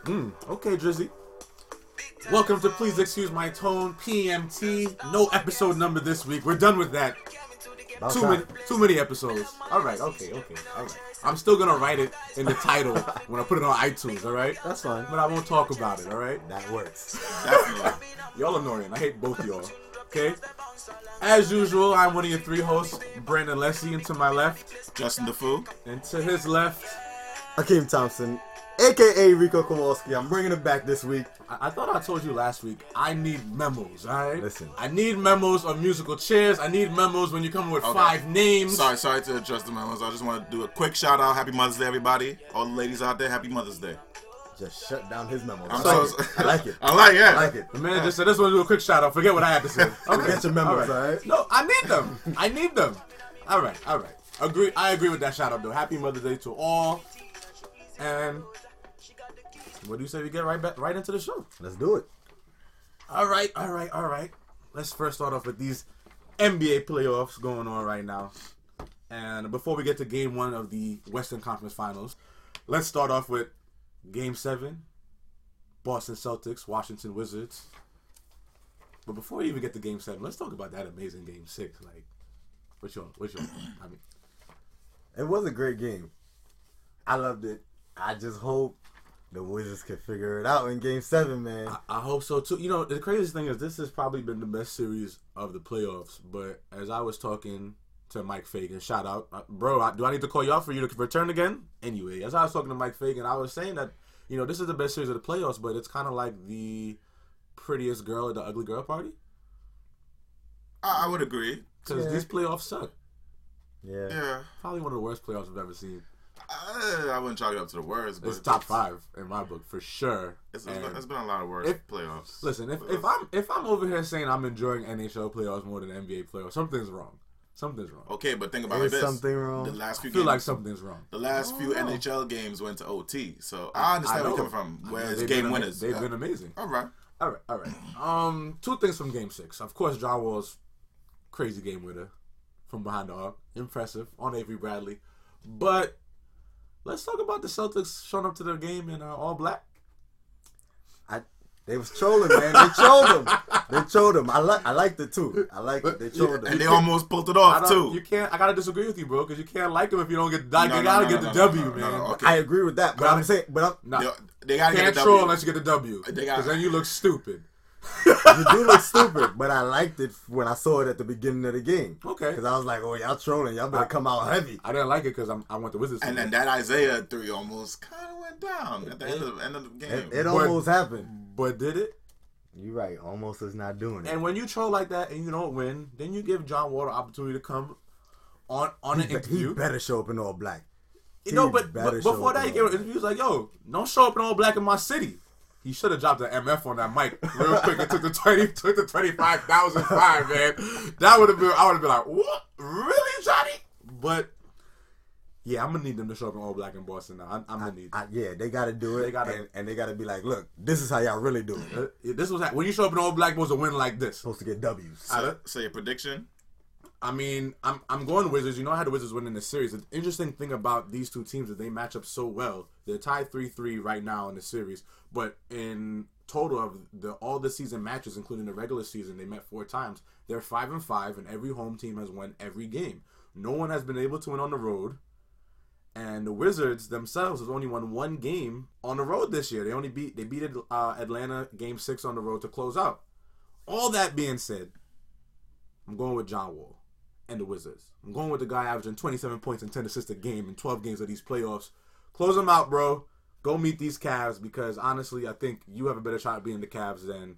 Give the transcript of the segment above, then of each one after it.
Okay, Drizzy. Welcome to Please Excuse My Tone, PMT. No episode number this week. We're done with that. Too many episodes. Alright, okay. Alright. I'm still gonna write it in the title when I put it on iTunes, alright? That's fine. But I won't talk about it, alright? That works. Definitely. Y'all annoying. I hate both of y'all. Okay? As usual, I'm one of your three hosts, Brandon Leslie, and to my left, Justin DeFoo. and to his left, Akeem Thompson, a.k.a. Rico Kowalski. I'm bringing it back this week. I thought I told you last week, I need memos, alright? Listen. I need memos on musical chairs. I need memos when you come with 5 names. Sorry to adjust the memos. I just want to do a quick shout out. Happy Mother's Day, everybody. All the ladies out there, happy Mother's Day. Just shut down his memos. I'm I like it. I like it. I like it. The man just said, "This one do a quick shout out." Forget what I had to say. Okay. Get your memos, all right? No, I need them. All right. I agree with that shout out though. Happy Mother's Day to all. And what do you say we get right into the show? Let's do it. All right. Let's first start off with these NBA playoffs going on right now. And before we get to Game 1 of the Western Conference Finals, let's start off with Game 7, Boston Celtics, Washington Wizards. But before we even get to Game 7, let's talk about that amazing Game 6. Like, what's your? I mean, It was a great game. I loved it. I just hope the Wizards can figure it out in Game 7, man. I hope so too. You know, the craziest thing is this has probably been the best series of the playoffs. But as I was talking to Mike Fagan, shout out, bro. Do I need to call you out for you to return again? Anyway, as I was talking to Mike Fagan, I was saying that, you know, this is the best series of the playoffs, but it's kind of like the prettiest girl at the ugly girl party. I would agree. Because these playoffs suck. Yeah. Probably one of the worst playoffs I've ever seen. I wouldn't chalk it up to the worst, but It's top 5 in my book for sure. It's been a lot of worse playoffs. Listen, if I'm over here saying I'm enjoying NHL playoffs more than NBA playoffs, something's wrong. Okay, but think about There's this. something wrong. The last few I feel games, like something's wrong. The last few NHL games went to OT, so I understand where you're coming from. Whereas game winners, They've been amazing. All right. 2 things from Game 6. Of course, John Wall's crazy game winner from behind the arc. Impressive on Avery Bradley. But let's talk about the Celtics showing up to the game in all black. They was trolling, man. They trolled him. I liked it too. I like it. They trolled him. And they almost pulled it off too. You can't. I gotta disagree with you, bro, because you can't like them if you don't get. You gotta get the W, man. Okay. I agree with that, but I'm saying, They gotta get can't the troll W. unless you get the W, because then you look stupid. you do look stupid. But I liked it when I saw it at the beginning of the game. Okay. Because I was like, oh, y'all trolling. Y'all better come out heavy. I didn't like it because I want the Wizards. And then that Isaiah 3 almost kind of went down at the end of the game. It almost happened. But did it? You're right. Almost is not doing it. And when you troll like that and you don't win, then you give John Wall the opportunity to come on an interview. He better show up in all black. You know, but before that, he gave an interview. He was like, "Yo, don't show up in all black in my city." He should have dropped an MF on that mic real quick and took the 25,000 fine, man. That would have been. I would have been like, "What? Really, Johnny?" But yeah, I'm gonna need them to show up in all black in Boston now. I'm gonna need. Yeah, they got to do it. And they got to be like, look, this is how y'all really do it. This was when you show up in all black, supposed to win like this. Supposed to get W's. So your prediction? I mean, I'm going Wizards. You know, I had the Wizards winning this series. The interesting thing about these two teams is they match up so well. They're tied 3-3 right now in the series, but in total of all the season matches, including the regular season, they met 4 times. They're 5-5, and every home team has won every game. No one has been able to win on the road, and the Wizards themselves have only won 1 game on the road this year. They beat Atlanta Game 6 on the road to close out. All that being said, I'm going with John Wall and the Wizards. I'm going with the guy averaging 27 points and 10 assists a game in 12 games of these playoffs. Close them out, bro. Go meet these Cavs because, honestly, I think you have a better shot at being the Cavs than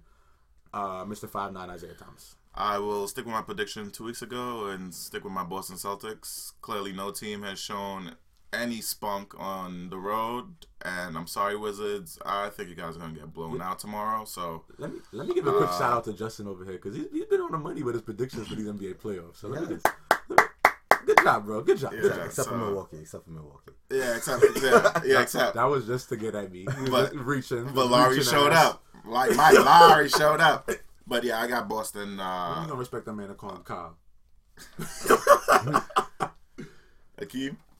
Mr. 5'9" Isaiah Thomas. I will stick with my prediction 2 weeks ago and stick with my Boston Celtics. Clearly, no team has shown any spunk on the road, and I'm sorry, Wizards. I think you guys are gonna get blown out tomorrow. So let me give a quick shout out to Justin over here because he's been on the money with his predictions for these NBA playoffs. So good job, bro. Good job. Except for Milwaukee. Yeah, except that was just to get at me. But Larry showed up. Like Mike Larry showed up. But yeah, I got Boston. You don't respect that man to call him Kyle. Akeem?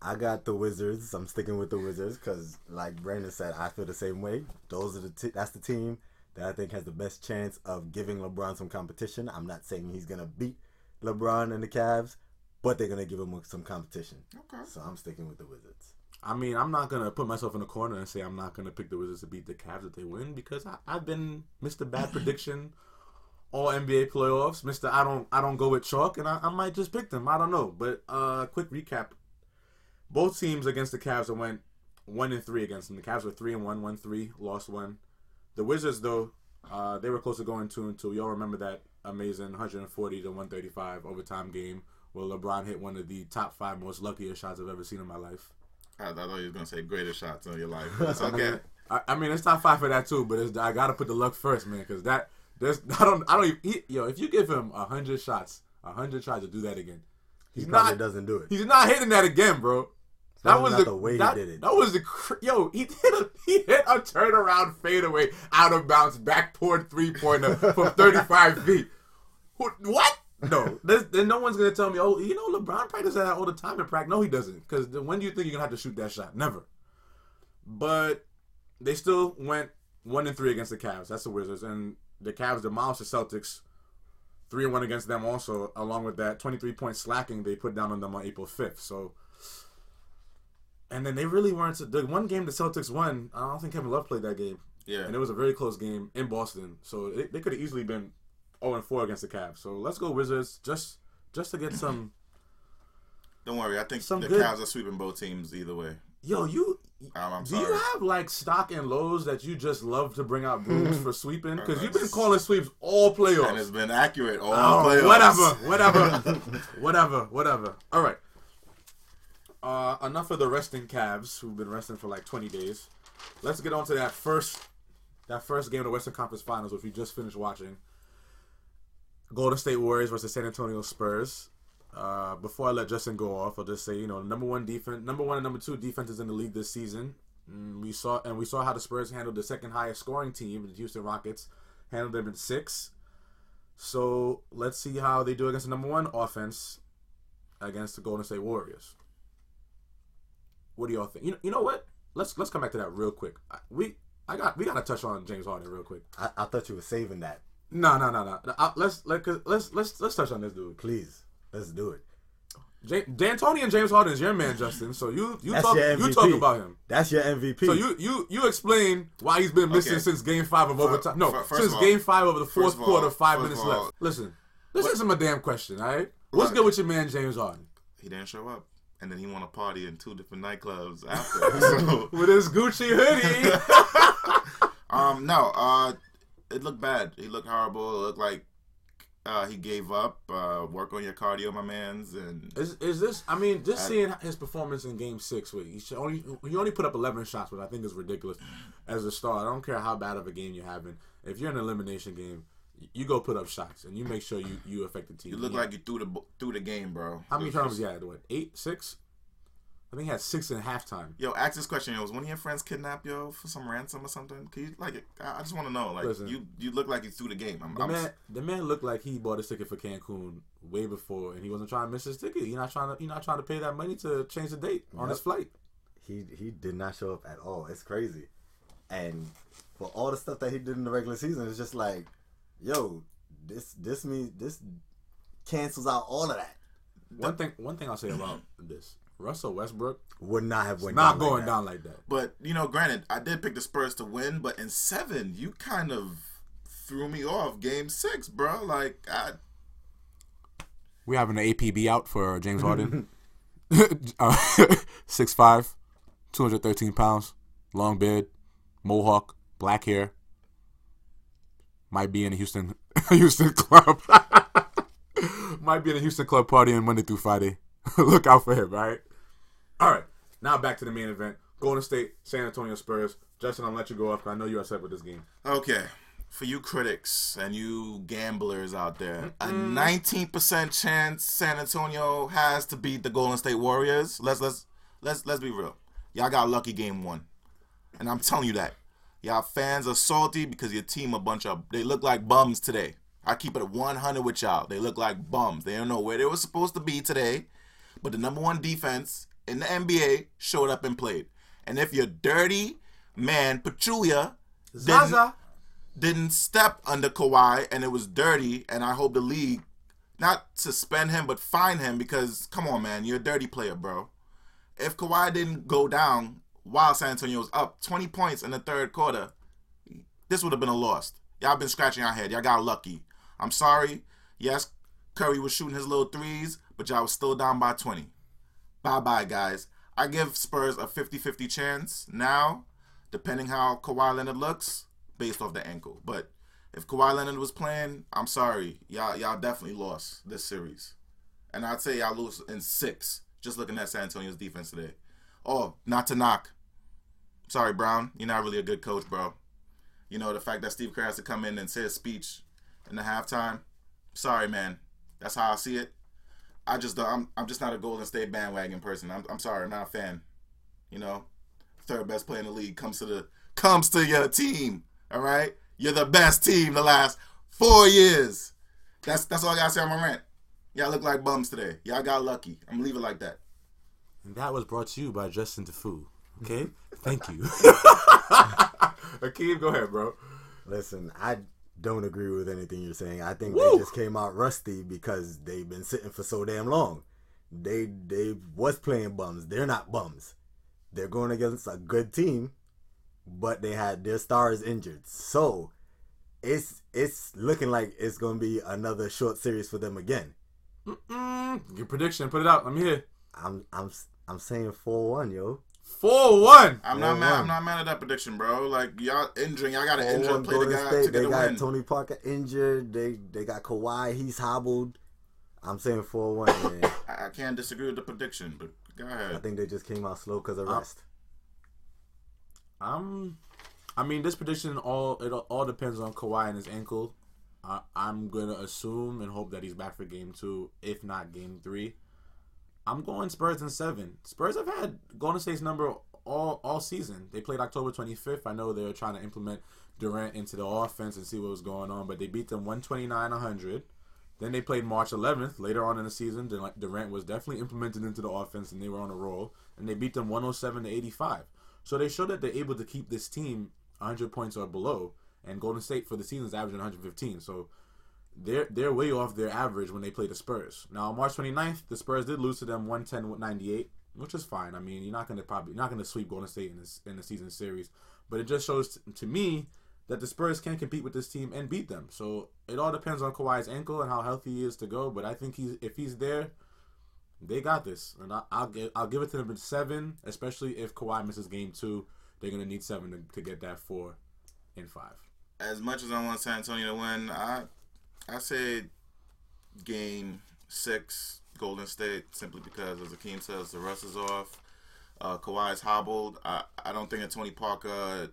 I got the Wizards. I'm sticking with the Wizards because, like Brandon said, I feel the same way. Those are that's the team that I think has the best chance of giving LeBron some competition. I'm not saying he's gonna beat LeBron and the Cavs, but they're gonna give him some competition. Okay. So I'm sticking with the Wizards. I mean, I'm not gonna put myself in a corner and say I'm not gonna pick the Wizards to beat the Cavs if they win because I've been Mr. Bad Prediction all NBA playoffs, Mr. I don't go with chalk, and I might just pick them. I don't know, but quick recap: both teams against the Cavs went 1-3 against them. The Cavs were 3-1, 1-3, lost one. The Wizards though, they were close to going 2-2. Y'all remember that amazing 140-135 overtime game where LeBron hit one of the top 5 most luckiest shots I've ever seen in my life. I thought you were gonna say greatest shots in your life. It's okay. I mean, it's top 5 for that too, but I gotta put the luck first, man, because I don't even, if you give him 100 shots, 100 tries to do that again, He probably doesn't do it. He's not hitting that again, bro. That was not the way he did it. That was he hit a turnaround fadeaway out of bounds backboard 3-pointer from 35 feet. What? No, then no one's gonna tell me, oh, LeBron practices that all the time in practice. No, he doesn't. Because when do you think you're gonna have to shoot that shot? Never. But they still went 1-3 against the Cavs. That's the Wizards, and the Cavs demolished the Celtics 3-1 against them. Also, along with that 23-point slacking they put down on them on April 5th. So. And then they really weren't. The one game the Celtics won, I don't think Kevin Love played that game. Yeah. And it was a very close game in Boston. So they could have easily been 0-4 against the Cavs. So let's go Wizards just to get some. Don't worry. I think the Cavs are sweeping both teams either way. Yo, I'm do sorry. you have like stock and lows that you just love to bring out brooms for sweeping? Because you've been calling sweeps all playoffs. And it's been accurate all playoffs. Whatever. All right. Enough of the resting Cavs who've been resting for like 20 days. Let's get on to that first game of the Western Conference Finals, which we just finished watching. Golden State Warriors versus San Antonio Spurs. Before I let Justin go off, I'll just say, number one and number 2 defenses in the league this season. We saw how the Spurs handled the second highest scoring team, the Houston Rockets, handled them in 6. So let's see how they do against the number 1 offense against the Golden State Warriors. What do y'all think? You know what? Let's come back to that real quick. We gotta touch on James Harden real quick. I thought you were saving that. No. Let's touch on this dude. Please, let's do it. D'Antoni and James Harden is your man, Justin. So you talk about him. That's your MVP. So you explain why he's been missing since Game 5 of overtime. No, since Game 5 of the fourth quarter, 5 minutes left. Listen, this isn't a damn question, all right? What's good with your man James Harden? He didn't show up. And then he won a party in 2 different nightclubs after. So. With his Gucci hoodie. It looked bad. He looked horrible. It looked like he gave up. Work on your cardio, my mans. And is this? I mean, just seeing his performance in Game 6, he only put up 11 shots, which I think is ridiculous as a star. I don't care how bad of a game you're having. If you're in an elimination game, you go put up shots and you make sure you affect the team. You look like you threw the game, bro. How many turnovers he had? What, 8, 6? I think he had 6 in halftime. Yo, ask this question. Was one of your friends kidnapped, for some ransom or something? Can you, I just want to know. Listen, you look like you threw the game. The man looked like he bought his ticket for Cancun way before, and he wasn't trying to miss his ticket. You're not trying to pay that money to change the date on his flight. He did not show up at all. It's crazy. And for all the stuff that he did in the regular season, it's just like, yo, this cancels out all of that. One thing I'll say about this: Russell Westbrook would not have going down like that. But granted, I did pick the Spurs to win, but in 7, you kind of threw me off. Game 6, bro. We having an APB out for James Harden. 6'5", 213 pounds, long beard, mohawk, black hair. Might be in a Houston club. Might be in a Houston club partying Monday through Friday. Look out for him, right? All right. Now back to the main event. Golden State, San Antonio Spurs. Justin, I'll let you go off because I know you're upset with this game. Okay. For you critics and you gamblers out there, a 19% chance San Antonio has to beat the Golden State Warriors. Let's be real. Y'all got lucky game 1. And I'm telling you that. Y'all fans are salty because your team they look like bums today. I keep it at 100 with y'all. They look like bums. They don't know where they were supposed to be today. But the number 1 defense in the NBA showed up and played. And if your dirty man, Pachulia, didn't step under Kawhi and it was dirty, and I hope the league not suspend him but fine him because, come on, man, you're a dirty player, bro. If Kawhi didn't go down while San Antonio was up 20 points in the third quarter, this would have been a loss. Y'all been scratching your head. Y'all got lucky. I'm sorry. Yes, Curry was shooting his little threes, but y'all was still down by 20. Bye-bye, guys. I give Spurs a 50-50 chance now, depending how Kawhi Leonard looks, based off the ankle. But if Kawhi Leonard was playing, I'm sorry. Y'all definitely lost this series. And I'd say y'all lose in 6, just looking at San Antonio's defense today. Oh, not to knock. Sorry, Brown. You're not really a good coach, bro. You know, the fact that Steve Kerr has to come in and say a speech in the halftime. Sorry, man. That's how I see it. I'm just not a Golden State bandwagon person. I'm sorry. I'm not a fan. You know, third best player in the league comes to your team. All right? You're the best team the last 4 years. That's all I got to say on my rant. Y'all look like bums today. Y'all got lucky. I'm going to leave it like that. And that was brought to you by Justin Defoe. Okay? Thank you. Akeem, go ahead, bro. Listen, I don't agree with anything you're saying. I think they just came out rusty because they've been sitting for so damn long. They was playing bums. They're not bums. They're going against a good team, but they had their stars injured. So it's looking like it's going to be another short series for them again. Your prediction, put it out. Let me hear. I'm saying 4-1, yo. 4-1. I'm not mad at that prediction, bro. Like y'all injuring, y'all got to injure play the guy State, to get they a got win. Tony Parker injured. They got Kawhi. He's hobbled. I'm saying 4-1, man. I can't disagree with the prediction, but go ahead. I think they just came out slow because of rest. I mean, this prediction all depends on Kawhi and his ankle. I'm gonna assume and hope that he's back for game 2, if not game 3. I'm going Spurs in 7. Spurs have had Golden State's number all season. They played October 25th. I know they were trying to implement Durant into the offense and see what was going on, but they beat them 129-100. Then they played March 11th. Later on in the season, Durant was definitely implemented into the offense, and they were on a roll. And they beat them 107-85. So they showed that they're able to keep this team 100 points or below. And Golden State for the season is averaging 115. So they're way off their average when they play the Spurs. Now on March 29th, the Spurs did lose to them 110-98, which is fine. I mean, you're not gonna sweep Golden State in the season series, but it just shows to me that the Spurs can compete with this team and beat them. So it all depends on Kawhi's ankle and how healthy he is to go. But I think if he's there, they got this, and I'll give it to them in 7, especially if Kawhi misses game 2. They're gonna need 7 to get that 4 and 5. As much as I want San Antonio to win, I say game 6, Golden State, simply because, as Akeem says, the rust is off. Kawhi's hobbled. I don't think a Tony Parker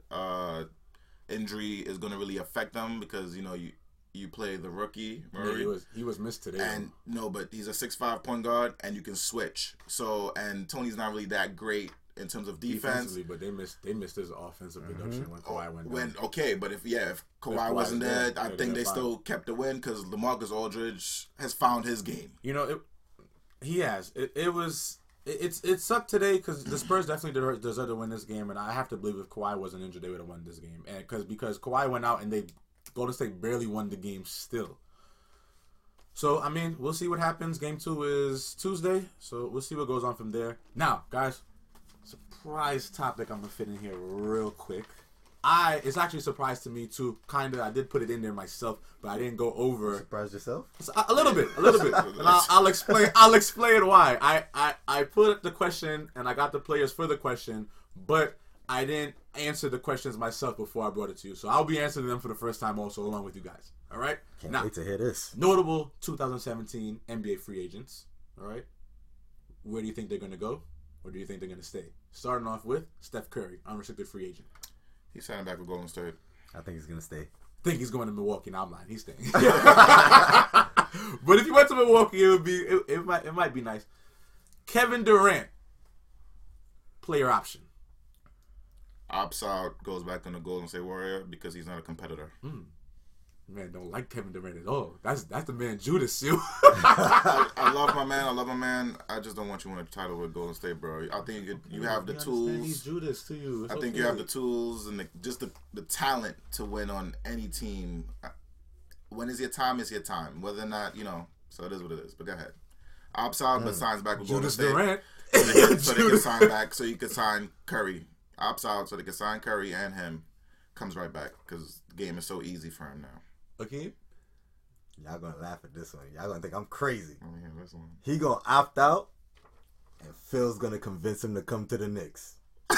injury is going to really affect them because, you know, you play the rookie, Murray. Yeah, he was missed today. And no, but he's a 6'5" point guard, and you can switch. So, and Tony's not really that great in terms of defense. Defensively, but they missed his offensive production when Kawhi went down. But if Kawhi wasn't there, I think they still kept the win because LaMarcus Aldridge has found his game. You know, he has. It sucked today because the Spurs definitely deserve to win this game, and I have to believe if Kawhi wasn't injured, they would have won this game. And because Kawhi went out and Golden State barely won the game still. So I mean, we'll see what happens. Game 2 is Tuesday, so we'll see what goes on from there. Now, guys. Surprise topic I'm gonna fit in here real quick. It's actually a surprise to me too. Kinda, I did put it in there myself, but I didn't go over. Surprised yourself? A little bit. And I'll explain. I'll explain why. I put the question and I got the players for the question, but I didn't answer the questions myself before I brought it to you. So I'll be answering them for the first time also, along with you guys. All right. Can't wait to hear this. Notable 2017 NBA free agents. All right. Where do you think they're gonna go? Or do you think they're going to stay? Starting off with Steph Curry, unrestricted free agent. He's signing back with Golden State. I think he's going to stay. Think he's going to Milwaukee. Now I'm lying. He's staying. But if he went to Milwaukee, it might be nice. Kevin Durant, player option. Opts out, goes back on the Golden State Warrior because he's not a competitor. Man, don't like Kevin Durant at all. That's the man Judas, you. I love my man. I love my man. I just don't want you to win a title with Golden State, bro. I think you have the tools. He's Judas to you. I think you have the tools and the talent to win on any team. When is your time? Is your time. Whether or not, so it is what it is. But go ahead. Opts out, but signs back with Golden Judas State. Durant. So they can sign back, so you can sign Curry. Opts out, so they can sign Curry and him. Comes right back, because the game is so easy for him now. Okay. Y'all gonna laugh at this one. Y'all gonna think I'm crazy. Oh, yeah, this one. He gonna opt out, and Phil's gonna convince him to come to the Knicks.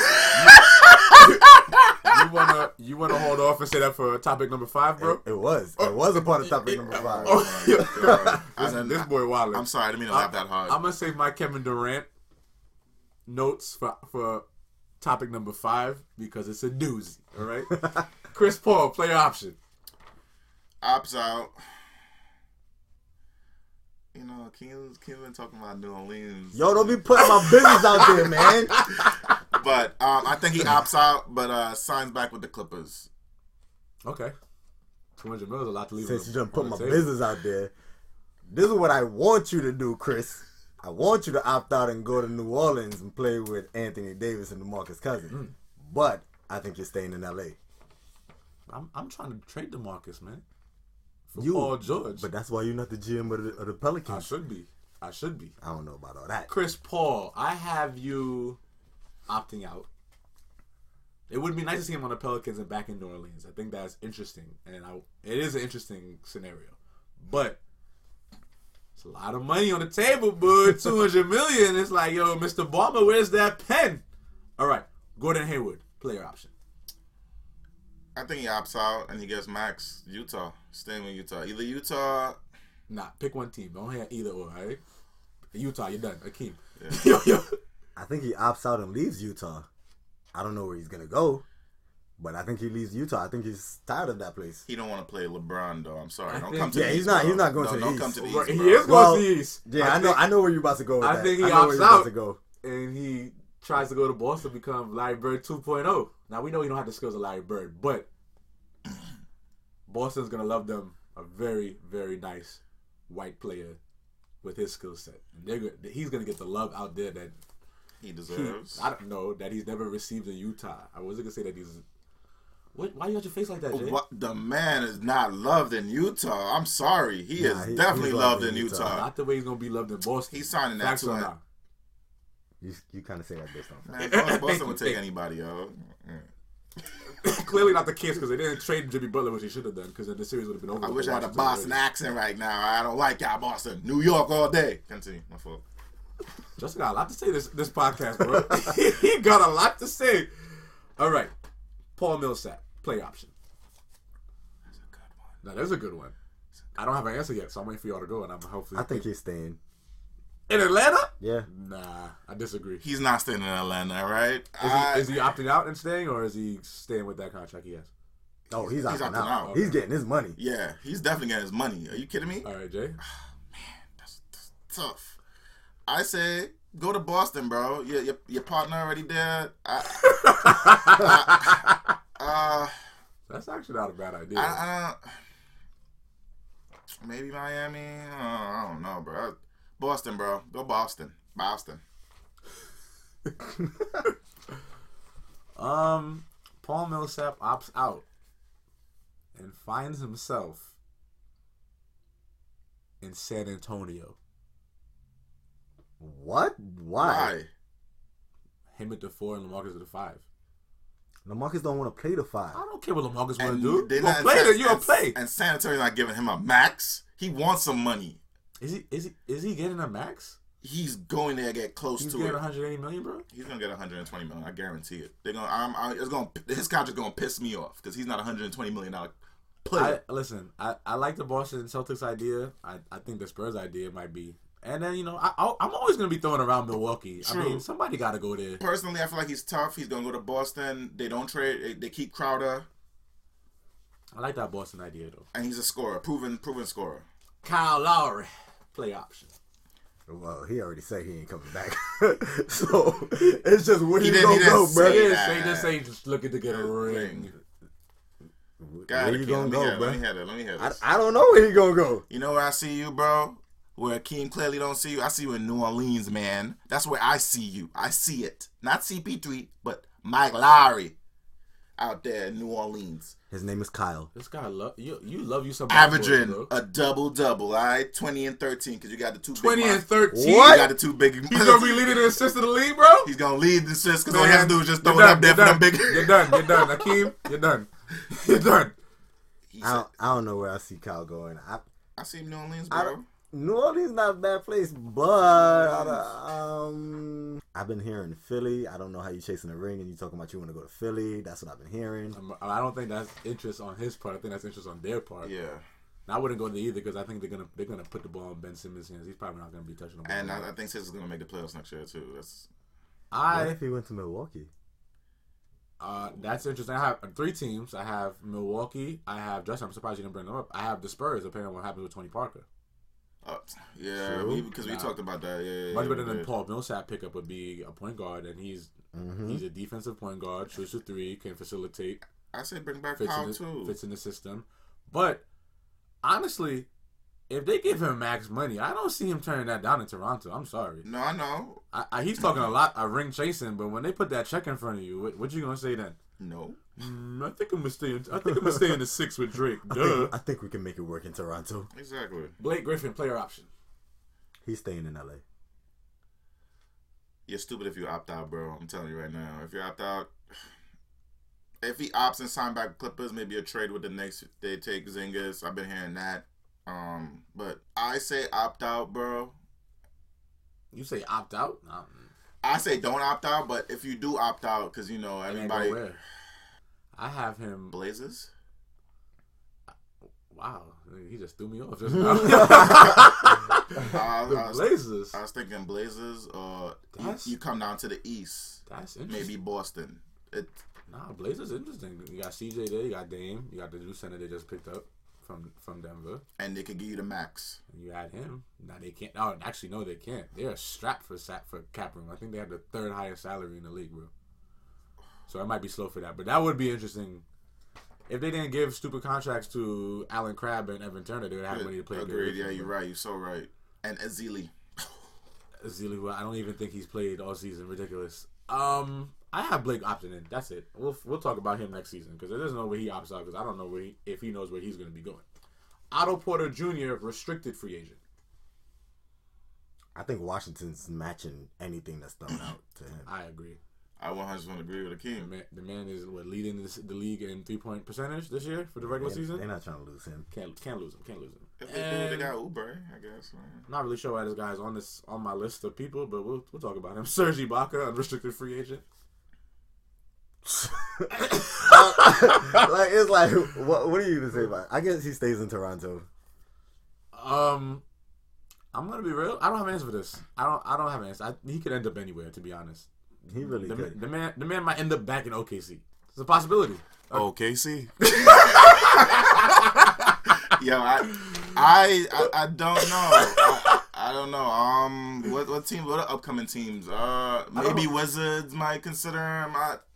You wanna hold off and say that for topic number 5, bro? It was a part of topic number 5. This boy wildin'. I'm sorry, I didn't mean to laugh that hard. I'm gonna save my Kevin Durant notes for topic number 5 because it's a doozy. All right. Chris Paul, player option. Opts out. Keelan's been talking about New Orleans. Yo, don't be putting my business out there, man. But I think he opts out, but signs back with the Clippers. Okay. $200 million is a lot to leave. Since you done put my table. business out there, this is what I want you to do, Chris. I want you to opt out and go to New Orleans and play with Anthony Davis and DeMarcus Cousins. But I think you're staying in L.A. I'm trying to trade DeMarcus, man. For Paul George. But that's why you're not the GM of the Pelicans. I should be. I don't know about all that. Chris Paul, I have you opting out. It would be nice to see him on the Pelicans and back in New Orleans. I think that's interesting. And it is an interesting scenario. But it's a lot of money on the table, bud. $200 million. It's like, yo, Mr. Ballmer, where's that pen? All right. Gordon Hayward, player option. I think he opts out and he gets max Utah. Staying with Utah. Either Utah. Nah, pick one team. Don't have either or, all right? Utah, you're done. Akeem. Yeah. Yo. I think he opts out and leaves Utah. I don't know where he's going to go, but I think he leaves Utah. I think he's tired of that place. He don't want to play LeBron, though. I'm sorry. Don't think- come to Yeah, the he's East, not. bro. He's not going No, to the don't East. come to the He East, bro. is going to the East. Yeah, I know where you're about to go with I that. think he know where opts you're about out. to go. And he tries to go to Boston, become Larry Bird 2.0. Now, we know he don't have the skills of Larry Bird, but Boston's going to love them a very, very nice white player with his skill set. He's going to get the love out there that He deserves. I don't know, that he's never received in Utah. I wasn't going to say that he's... Why you got your face like that, Jay? What, the man is not loved in Utah. I'm sorry. He is definitely he's loved in Utah. Not the way he's going to be loved in Boston. He's signing that Facts to or it. not? You kind of say that based on Man, Boston would take anybody, yo. Clearly not the case because they didn't trade Jimmy Butler, which they should have done because then the series would have been over. I wish I had a Boston accent right now. I don't like y'all, Boston. New York all day. Continue. My fault. Justin got a lot to say this podcast, bro. He got a lot to say. All right. Paul Millsap, play option. That's a good one. Now, there's a good one. I don't have an answer yet, so I'm waiting for y'all to go, and I'm hopefully... I think he's staying. In Atlanta? Yeah. Nah, I disagree. He's not staying in Atlanta, right? Is he opting out and staying, or is he staying with that contract he has? Oh, he's opting opting out. out. He's getting his money. Yeah, he's definitely getting his money. Are you kidding me? All right, Jay. That's tough. I say go to Boston, bro. Your partner already there. That's actually not a bad idea. I don't. Maybe Miami. I don't know, bro. Boston, bro. Go Boston. Boston. Paul Millsap opts out and finds himself in San Antonio. What? Why? Him at the 4 and LaMarcus at the 5. LaMarcus don't want to play the 5. I don't care what LaMarcus want to And do. they're You gonna not- play it, you gonna and- play. And San Antonio's not giving him a max. He wants some money. Is he getting a max? He's going there to get close He's to getting it. 180 million, bro. He's gonna get 120 million. I guarantee it. They're gonna. His contract's gonna piss me off because he's not a $120 million player. I like the Boston Celtics idea. I think the Spurs idea might be. And then, I'm always going to be throwing around Milwaukee. True. I mean, somebody got to go there. Personally, I feel like he's tough. He's gonna go to Boston. They don't trade. They keep Crowder, I like that Boston idea, though. and he's a scorer, proven scorer. Kyle Lowry, play option. Well, he already said he ain't coming back. So, it's just where He he's didn't- going he to go, didn't bro. say He that. just ain't just looking to get a ring. Where you gonna go, bro? Let me hear this. I don't know where you gonna go. You know where I see you, bro? Where Akeem clearly don't see you. I see you in New Orleans, man. That's where I see you. I see it. Not CP3, but Mike Lowry out there in New Orleans. His name is Kyle. This guy love you. You love you some Averaging boys, a double-double, all right? 20 and 13, because you got the two 20 big and 13. What? You got the two big... He's gonna be leading the assist of the league, bro. He's gonna lead the assist, because all he has to do is just throw it You're up there for them big... You're done, Akeem. You're done. You're done. I don't know where I see Kyle going. I see New Orleans, bro. New Orleans not a bad place, but I've been hearing Philly. I don't know how you chasing the ring and you talking about you want to go to Philly. That's what I've been hearing. I don't think that's interest on his part. I think that's interest on their part. Yeah. And I wouldn't go there either because I think they're gonna put the ball in Ben Simmons' hands. He's probably not gonna be touching the ball. And I think Simmons is gonna make the playoffs next year too. What if he went to Milwaukee? That's interesting. I have 3 teams. I have Milwaukee. I have Justin. I'm surprised you didn't bring them up. I have the Spurs, depending on what happens with Tony Parker. Yeah, because we talked about that. Yeah, much better than Paul Millsap pickup would be a point guard, and he's a defensive point guard, shoots a 3, can facilitate. I say bring back Kyle too. Fits in the system, but honestly, if they give him max money, I don't see him turning that down in Toronto. I'm sorry. No, I know. He's talking a lot of ring chasing, but when they put that check in front of you, what you gonna say then? No. I think I'm gonna stay in the 6 with Drake. I think we can make it work in Toronto. Exactly. Blake Griffin, player option. He's staying in LA. You're stupid if you opt out, bro. I'm telling you right now. If you opt out, if he opts and sign back Clippers, maybe a trade with the Knicks. They take Zingas. I've been hearing that. But I say opt out, bro. You say opt out? I say don't opt out, but if you do opt out, because everybody. I have him. Blazers. Wow, he just threw me off just now. Blazers. I was thinking Blazers, or you come down to the East. That's interesting. Maybe Boston. Blazers interesting. You got CJ there. You got Dame. You got the new center they just picked up from Denver, and they could give you the max. And you add him. Now they can't. Oh, actually, no, they can't. They're strapped for cap room. I think they have the 3rd highest salary in the league, bro. So it might be slow for that, but that would be interesting. If they didn't give stupid contracts to Allen Crabbe and Evan Turner, they would have money to play. Agreed. Yeah, you're right. You're so right. And Ezeli, I don't even think he's played all season. Ridiculous. I have Blake opting in. That's it. We'll talk about him next season because there's no way he opts out because I don't know if he knows where he's going to be going. Otto Porter Jr. restricted free agent. I think Washington's matching anything that's thrown out to him. I agree. I 100% agree with Akeem. The man is leading the league in 3-point percentage this year for the regular season. They're not trying to lose him. Can't lose him. If they do, they got Uber, I guess. Not really sure why this guy's on my list of people, but we'll talk about him. Serge Ibaka, unrestricted free agent. It's like what are you gonna say about it? I guess he stays in Toronto. I'm gonna be real. I don't have an answer for this. I don't have an answer. He could end up anywhere, to be honest. He really could. The man might end up back in OKC. It's a possibility. OKC. Yo, I don't know. I don't know. What team? What are upcoming teams? Maybe Wizards might consider him.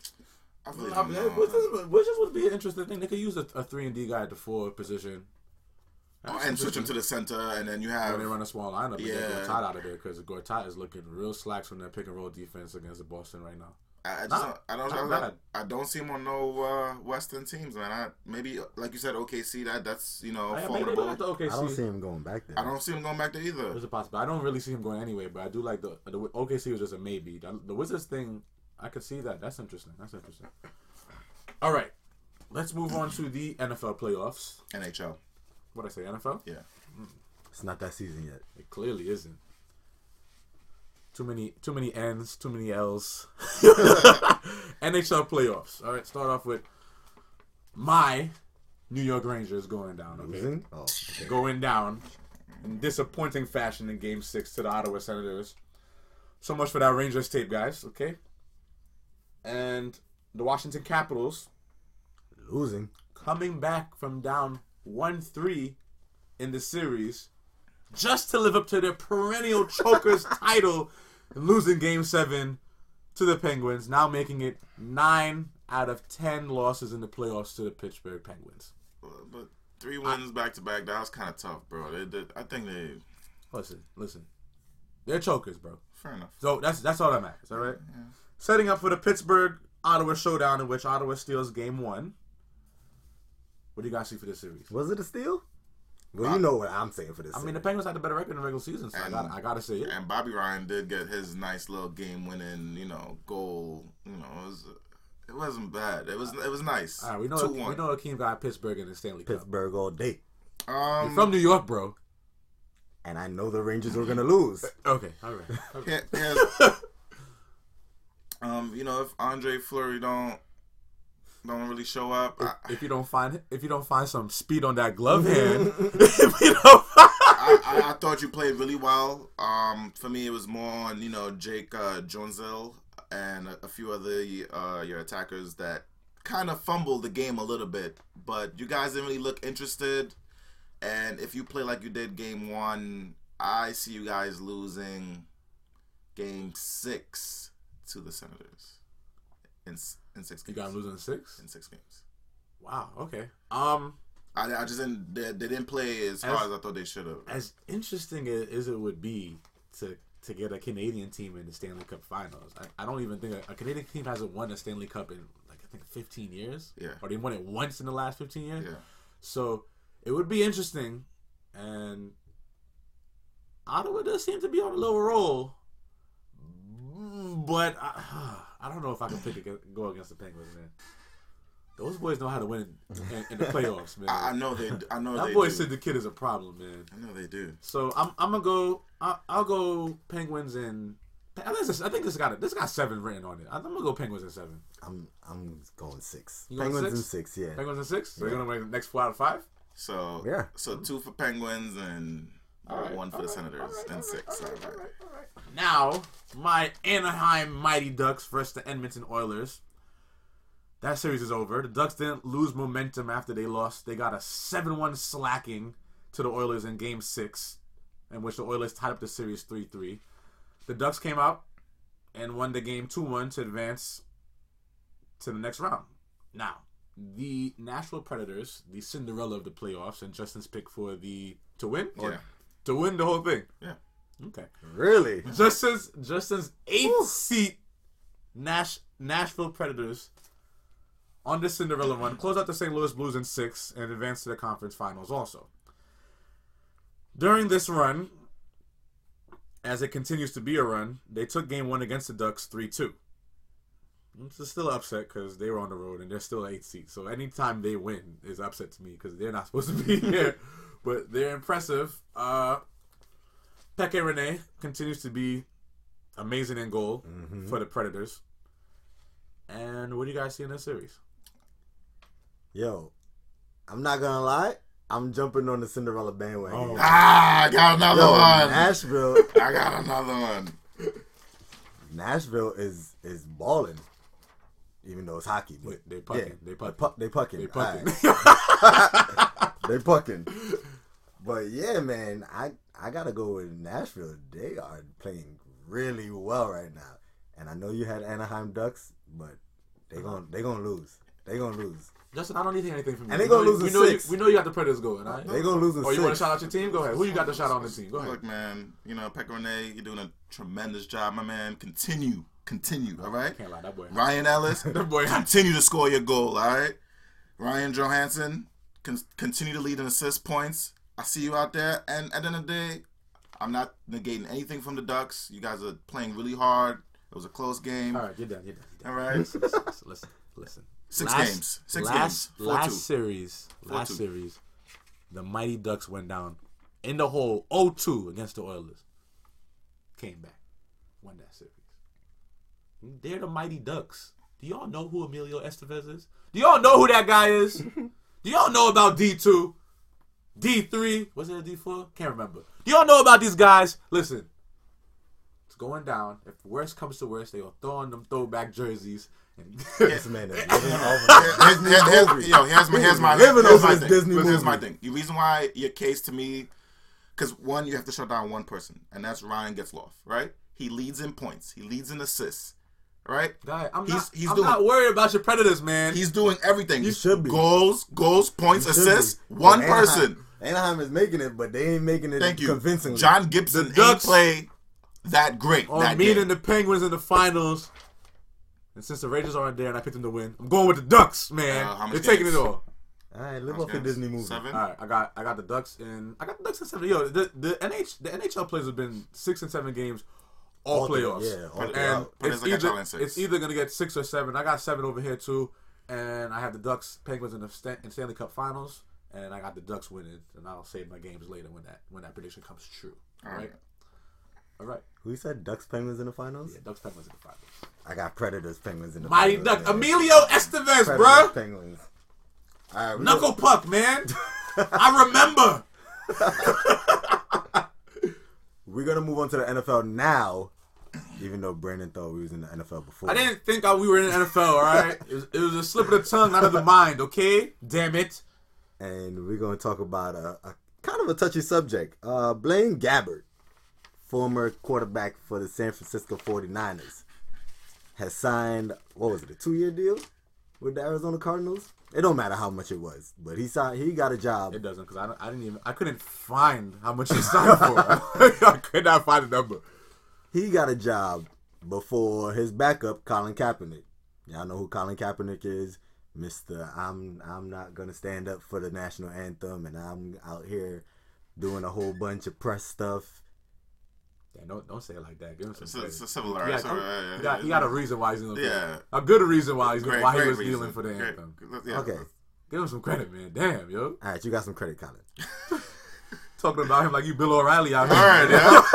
Wizards would be an interesting thing. They could use a 3-and-D guy at the 4 position. And switch him to the center, and then you have... When they run a small lineup, and get Gortat out of there, because Gortat is looking real slacks from that pick-and-roll defense against the Boston right now. I don't see him on no Western teams, man. Maybe, like you said, OKC, that's, formidable. I don't see him going back there. I don't see him going back there either. There's a possibility. I don't really see him going anyway, but I do like the OKC was just a maybe. The Wizards thing, I could see that. That's interesting. All right. Let's move on to the NFL playoffs. NHL. What'd I say, NFL? Yeah. It's not that season yet. It clearly isn't. Too many N's, too many L's. NHL playoffs. All right, start off with my New York Rangers going down. Okay? Losing? Oh, okay. Going down in disappointing fashion in Game 6 to the Ottawa Senators. So much for that Rangers tape, guys. Okay? And the Washington Capitals losing. Coming back from down 1-3 in the series just to live up to their perennial chokers title and losing Game 7 to the Penguins, now making it 9 out of 10 losses in the playoffs to the Pittsburgh Penguins. But 3 wins back to back, that was kind of tough, bro. I think they. Listen. They're chokers, bro. Fair enough. So that's all that matters, all right? Yeah. Setting up for the Pittsburgh-Ottawa showdown in which Ottawa steals game 1. What do you guys see for this series? Was it a steal? Well, you know what I'm saying for this series. The Penguins had the better record in the regular season, so I gotta say it. And Bobby Ryan did get his nice little game-winning, goal. It wasn't bad. It was nice. All right, we know Akeem got Pittsburgh in the Stanley Cup. Pittsburgh all day. You're from New York, bro. And I know the Rangers were going to lose. Okay, all right. Okay. If Andre Fleury don't really show up, if you don't find some speed on that glove hand, I thought you played really well. For me, it was more on Jake Jonesville and a few other your attackers that kind of fumbled the game a little bit, but you guys didn't really look interested. And if you play like you did game 1, I see you guys losing game 6 to the Senators in 6 games. You got them losing in 6? In 6 games. Wow. Okay. I just didn't. They didn't play as hard as I thought they should have. As interesting as it would be to get a Canadian team in the Stanley Cup Finals, I don't even think a Canadian team hasn't won a Stanley Cup in 15 years. Yeah. Or they won it once in the last 15 years. Yeah. So it would be interesting, and Ottawa does seem to be on a lower roll, but I don't know if I can go against the Penguins, man. Those boys know how to win in the playoffs, man. I know they. That boy said the kid is a problem, man. I know they do. So I'm gonna go. I'll go Penguins and. I think this got 7 written on it. I'm gonna go Penguins in 7. I'm going 6. You going Penguins 6? in 6, yeah. Penguins in 6. So you're gonna win the next 4 out of 5. So yeah. So 2 for Penguins and 1 for the Senators and 6. All right. Now my Anaheim Mighty Ducks versus the Edmonton Oilers. That series is over. The Ducks didn't lose momentum after they lost. They got a 7-1 slacking to the Oilers in Game 6, in which the Oilers tied up the series 3-3. The Ducks came out and won the game 2-1 to advance to the next round. Now, the Nashville Predators, the Cinderella of the playoffs, and Justin's pick for to win? Yeah. To win the whole thing? Yeah. Okay. Really? Justin's 8th seat Nashville Predators on the Cinderella run close out the St. Louis Blues in 6 and advance to the conference finals also. During this run, as it continues to be a run, they took game 1 against the Ducks 3-2. It's still an upset because they were on the road and they're still 8th seed. So anytime they win is upset to me because they're not supposed to be here. But they're impressive. Peke Rene continues to be amazing in goal for the Predators. And what do you guys see in this series? Yo, I'm not going to lie. I'm jumping on the Cinderella bandwagon. Oh. I got another one. Nashville. I got another one. Nashville is balling, even though it's hockey. But They pucking. Yeah, They pucking. They pucking. They pucking. Right. They pucking. But yeah, man, I gotta go with Nashville. They are playing really well right now, and I know you had Anaheim Ducks, but they gonna lose. They gonna lose. Justin, I don't need anything from you. And they gonna lose in 6. We know you got the Predators going, all right? They gonna lose in 6. Oh, you want to shout out your team? Go ahead. Who you got to shout out on the team? Go ahead. Look, man, Peke Rene, you're doing a tremendous job, my man. Continue, all right? Can't lie, that boy. Ryan Ellis, That boy. continue to score your goal, all right? Ryan Johansson, continue to lead in assist points. I see you out there. And at the end of the day, I'm not negating anything from the Ducks. You guys are playing really hard. It was a close game. All right, you're done. All right? Listen. 6 games. 6 games. 4-2. Last series, the Mighty Ducks went down in the hole 0-2 against the Oilers. Came back. Won that series. They're the Mighty Ducks. Do y'all know who Emilio Estevez is? Do y'all know who that guy is? Do y'all know about D2? D3? Was it a D4? Can't remember. Do y'all know about these guys? Listen. It's going down. If worst comes to worst, they will throw on them throwback jerseys. And This man is living over. Here's my Disney movie. Here's my thing. The reason why your case to me, because one, you have to shut down one person, and that's Ryan Getzlaf, right? He leads in points. He leads in assists. right? Guy, I'm He's not worried about your Predators, man. He's doing everything. He should be. Goals, points, He should assists. be. One But person. Anaheim is making it, but they ain't making it Thank you. convincingly. John Gibson ain't play that great. On meeting the Penguins in the finals. And since the Rangers aren't there and I picked them to win, I'm going with the Ducks, man. How much They're taking it games? all. All right, live off the Disney movie. 7? All right, I got the Ducks in 7. Yo, the NHL players have been 6 and 7 games all playoffs. Yeah, all and throughout. it's either gonna get 6 or 7. I got 7 over here too, and I have the Ducks Penguins in the Stanley Cup Finals, and I got the Ducks winning. And I'll save my games later when that prediction comes true. All right. Who you said? Ducks Penguins in the finals? Yeah, Ducks Penguins in the finals. I got Predators Penguins in the Mighty finals. Ducks. Emilio Estevez, Predators bro. Penguins. All right, Knuckle puck, man. I remember. We're gonna move on to the NFL now, even though Brandon thought we was in the NFL before. I didn't think we were in the NFL, all right? It was a slip of the tongue, not of the mind, okay? Damn it. And we're gonna talk about a kind of a touchy subject. Blaine Gabbert, former quarterback for the San Francisco 49ers, has signed, what was it, a 2-year deal with the Arizona Cardinals? It don't matter how much it was, but he got a job. It doesn't, because I couldn't find how much he signed for. I could not find the number. He got a job before his backup, Colin Kaepernick. Y'all know who Colin Kaepernick is? Mr. I'm not gonna stand up for the national anthem, and I'm out here doing a whole bunch of press stuff. Yeah, don't say it like that. Give him some credit. It's a civil He got a reason why he's in the Yeah. A good reason why he was reason. kneeling for the anthem. Yeah. Okay. Give him some credit, man. Damn, yo. All right, you got some credit, Colin. Talking about him like you Bill O'Reilly out here. All right,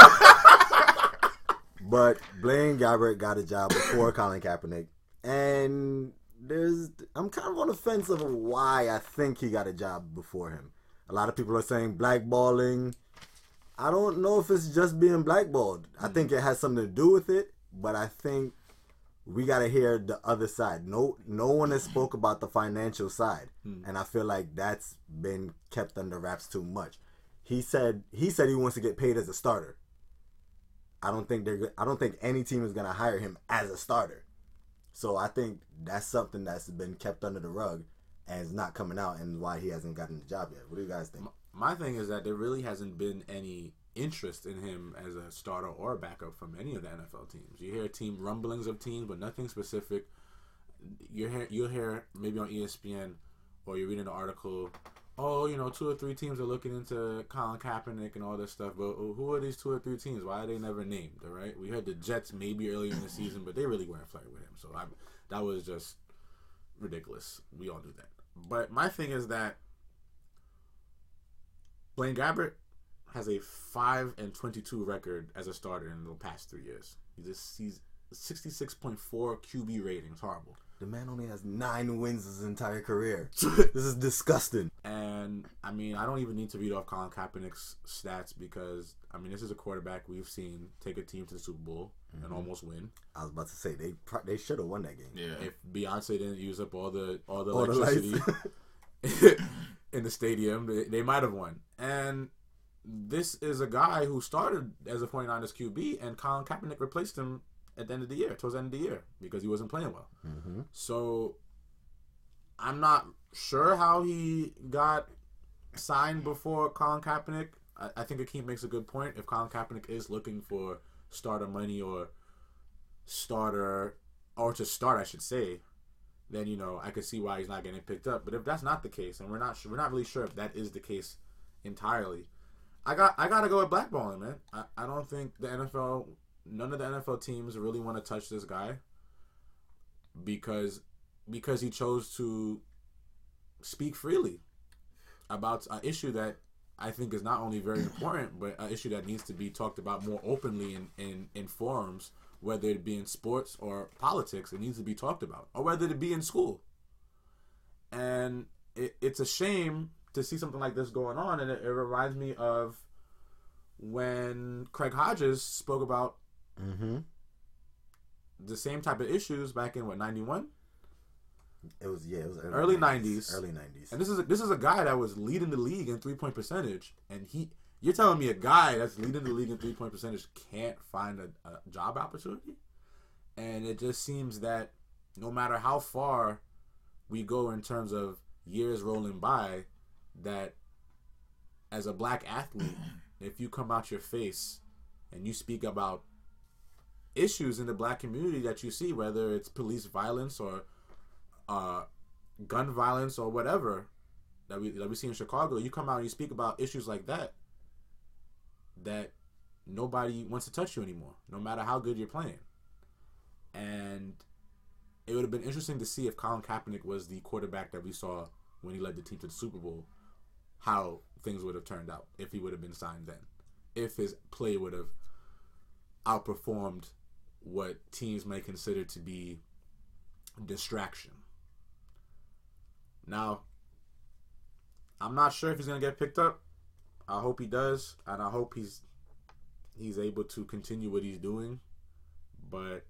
yeah. But Blaine Gabbert got a job before Colin Kaepernick, and I'm kind of on the fence of why I think he got a job before him. A lot of people are saying blackballing. I don't know if it's just being blackballed. I think it has something to do with it, but I think we got to hear the other side. No one has spoke about the financial side, and I feel like that's been kept under wraps too much. He said he wants to get paid as a starter. I don't think any team is going to hire him as a starter. So I think that's something that's been kept under the rug and is not coming out, and why he hasn't gotten the job yet. What do you guys think? My thing is that there really hasn't been any interest in him as a starter or a backup from any of the NFL teams. You hear team rumblings of teams, but nothing specific. You'll hear maybe on ESPN, or you're reading an article, 2 or 3 teams are looking into Colin Kaepernick and all this stuff, but who are these 2 or 3 teams? Why are they never named, all right? We heard the Jets maybe earlier in the season, but they really weren't flirting with him, so that was just ridiculous. We all knew that. But my thing is that Blaine Gabbert has a 5-22 record as a starter in the past 3 years. He's 66.4 QB rating. It's horrible. The man only has 9 wins his entire career. This is disgusting. And, I don't even need to read off Colin Kaepernick's stats because, this is a quarterback we've seen take a team to the Super Bowl and almost win. I was about to say, they should have won that game. Yeah. If Beyonce didn't use up all the All the electricity lights. in the stadium, they might have won. And this is a guy who started as a 49ers QB, and Colin Kaepernick replaced him at the end of the year, towards the end of the year, because he wasn't playing well. Mm-hmm. So I'm not sure how he got signed before Colin Kaepernick. I think Akeem makes a good point. If Colin Kaepernick is looking for starter money or to start, I should say, then I could see why he's not getting picked up. But if that's not the case, and we're not really sure if that is the case entirely, I gotta go with blackballing, man. I don't think none of the NFL teams really want to touch this guy because he chose to speak freely about an issue that I think is not only very important, but an issue that needs to be talked about more openly in forums, whether it be in sports or politics. It needs to be talked about, or whether it be in school. And it's a shame to see something like this going on, and it reminds me of when Craig Hodges spoke about the same type of issues back in 91. It was early 90s. Early 90s. And this is a guy that was leading the league in 3-point percentage, and you're telling me a guy that's leading the league in 3-point percentage can't find a job opportunity? And it just seems that no matter how far we go in terms of years rolling by, that as a black athlete, if you come out your face and you speak about issues in the black community that you see, whether it's police violence or gun violence or whatever that we see in Chicago, you come out and you speak about issues like that, that nobody wants to touch you anymore, no matter how good you're playing. And it would have been interesting to see if Colin Kaepernick was the quarterback that we saw when he led the team to the Super Bowl, how things would have turned out if he would have been signed then, if his play would have outperformed what teams may consider to be distraction. Now, I'm not sure if he's going to get picked up. I hope he does, and I hope he's able to continue what he's doing. But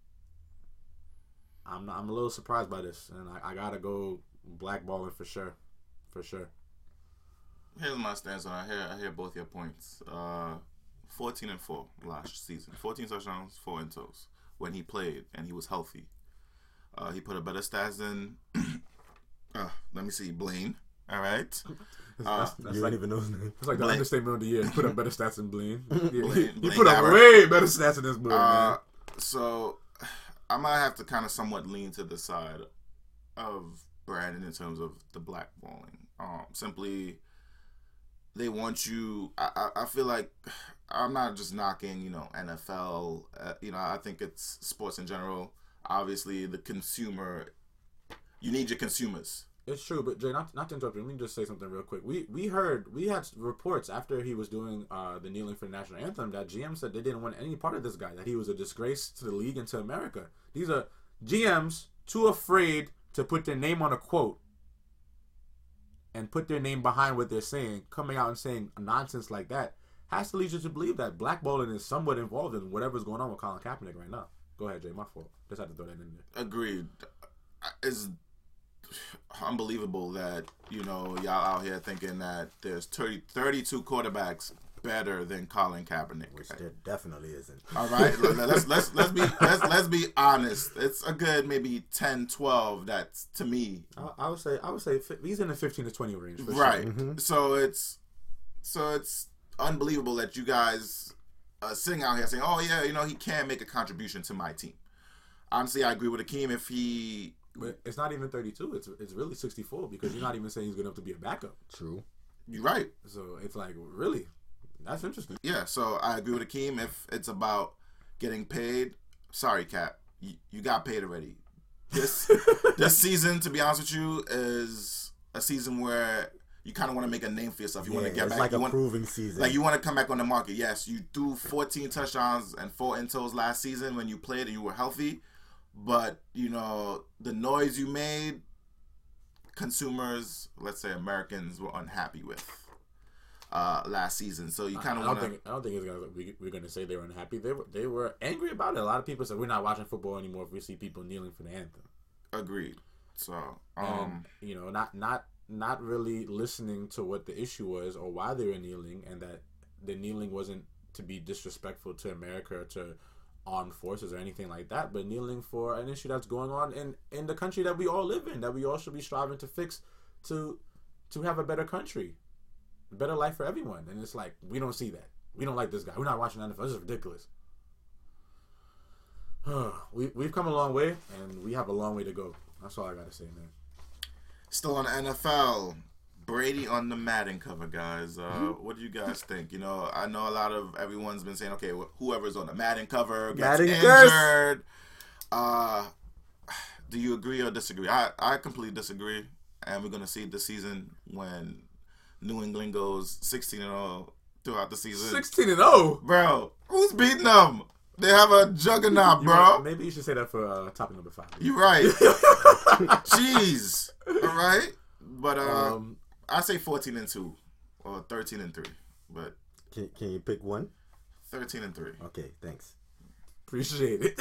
I'm a little surprised by this, and I gotta go blackballing for sure. Here's my stance on it. I hear both your points. 14-4 last season. 14 touchdowns, 4 intos when he played and he was healthy. He put a better stats than let me see, Blaine. All right. That's you don't even know his name. It's like the understatement of the year. He put up better stats than Blaine. Blaine He put up Gabbert. way better stats than this boy, man. So I might have to kind of somewhat lean to the side of Brandon in terms of the blackballing. Simply, they want you. I feel like I'm not just knocking, NFL. I think it's sports in general. Obviously, the consumer. You need your consumers. It's true, but Jay, not to interrupt you, let me just say something real quick. We had reports after he was doing the kneeling for the national anthem that GM said they didn't want any part of this guy, that he was a disgrace to the league and to America. These are GMs too afraid to put their name on a quote and put their name behind what they're saying, coming out and saying nonsense like that has to lead you to believe that blackballing is somewhat involved in whatever's going on with Colin Kaepernick right now. Go ahead, Jay, my fault. Just had to throw that in there. Agreed. It's unbelievable that y'all out here thinking that there's 32 quarterbacks better than Colin Kaepernick, Which there definitely isn't. all right. let's be honest. It's a good maybe 10, 12. That's to me I would say he's in the 15 to 20 range, for right. Sure. Mm-hmm. So it's unbelievable that you guys sitting out here saying, "Oh yeah, he can make a contribution to my team." Honestly, I agree with Akeem. If he But it's not even 32. It's really 64 because you're not even saying he's good enough to be a backup. True. You're right. So it's like, really? That's interesting. Yeah, so I agree with Akeem. If it's about getting paid, sorry, Cap. You got paid already. This season, to be honest with you, is a season where you kind of want to make a name for yourself. You want to get back. It's like you a want, proving season. Like you want to come back on the market. Yes, you threw 14 touchdowns and 4 intos last season when you played and you were healthy. But, the noise you made, consumers, let's say Americans, were unhappy with last season. So you kind of want to... I don't think we're going to say they were unhappy. They were angry about it. A lot of people said, we're not watching football anymore if we see people kneeling for the anthem. Agreed. So, not really listening to what the issue was or why they were kneeling, and that the kneeling wasn't to be disrespectful to America or to armed forces or anything like that, but kneeling for an issue that's going on in the country that we all live in, that we all should be striving to fix, to have a better country, a better life for everyone. And it's like, we don't see that. We don't like this guy. We're not watching NFL. This is ridiculous. We've come a long way, and we have a long way to go. That's all I gotta say, man. Still on the NFL, Brady on the Madden cover, guys. What do you guys think? I know a lot of everyone's been saying, okay, whoever's on the Madden cover gets injured. Do you agree or disagree? I completely disagree, and we're gonna see this season when New England goes 16-0 throughout the season. 16-0, bro. Who's beating them? They have a juggernaut, bro. Maybe you should say that for topic number 5. You're right. Jeez. All right, but I say 14-2 or 13-3, but can you pick one? 13-3. Okay, thanks. Appreciate it.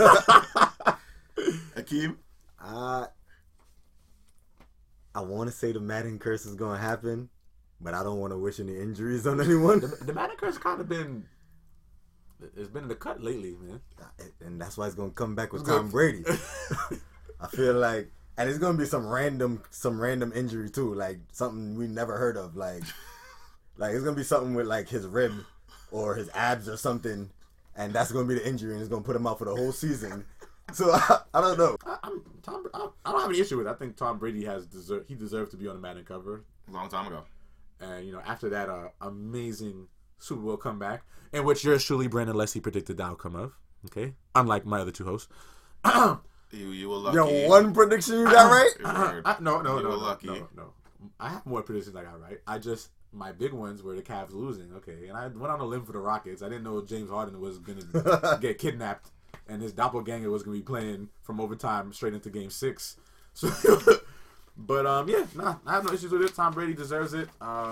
Akeem? I want to say the Madden curse is going to happen, but I don't want to wish any injuries on anyone. The Madden curse kind of been it's been in the cut lately, man. And that's why it's gonna come back with Tom Brady. I feel like, and it's gonna be some random injury too, like something we never heard of, like it's gonna be something with like his rib or his abs or something, and that's gonna be the injury, and it's gonna put him out for the whole season. So I don't know. I don't have any issue with it. I think Tom Brady deserved to be on the Madden cover A long time ago. and after that amazing Super Bowl comeback, in which yours truly, Brandon Leslie, predicted the outcome of. Okay, unlike my other two hosts. You were lucky. Yo, one prediction you got right? No. You were lucky. No. I have more predictions I got right. My big ones were the Cavs losing. Okay, and I went on a limb for the Rockets. I didn't know James Harden was gonna get kidnapped, and his doppelganger was gonna be playing from overtime straight into Game 6. So, but I have no issues with it. Tom Brady deserves it.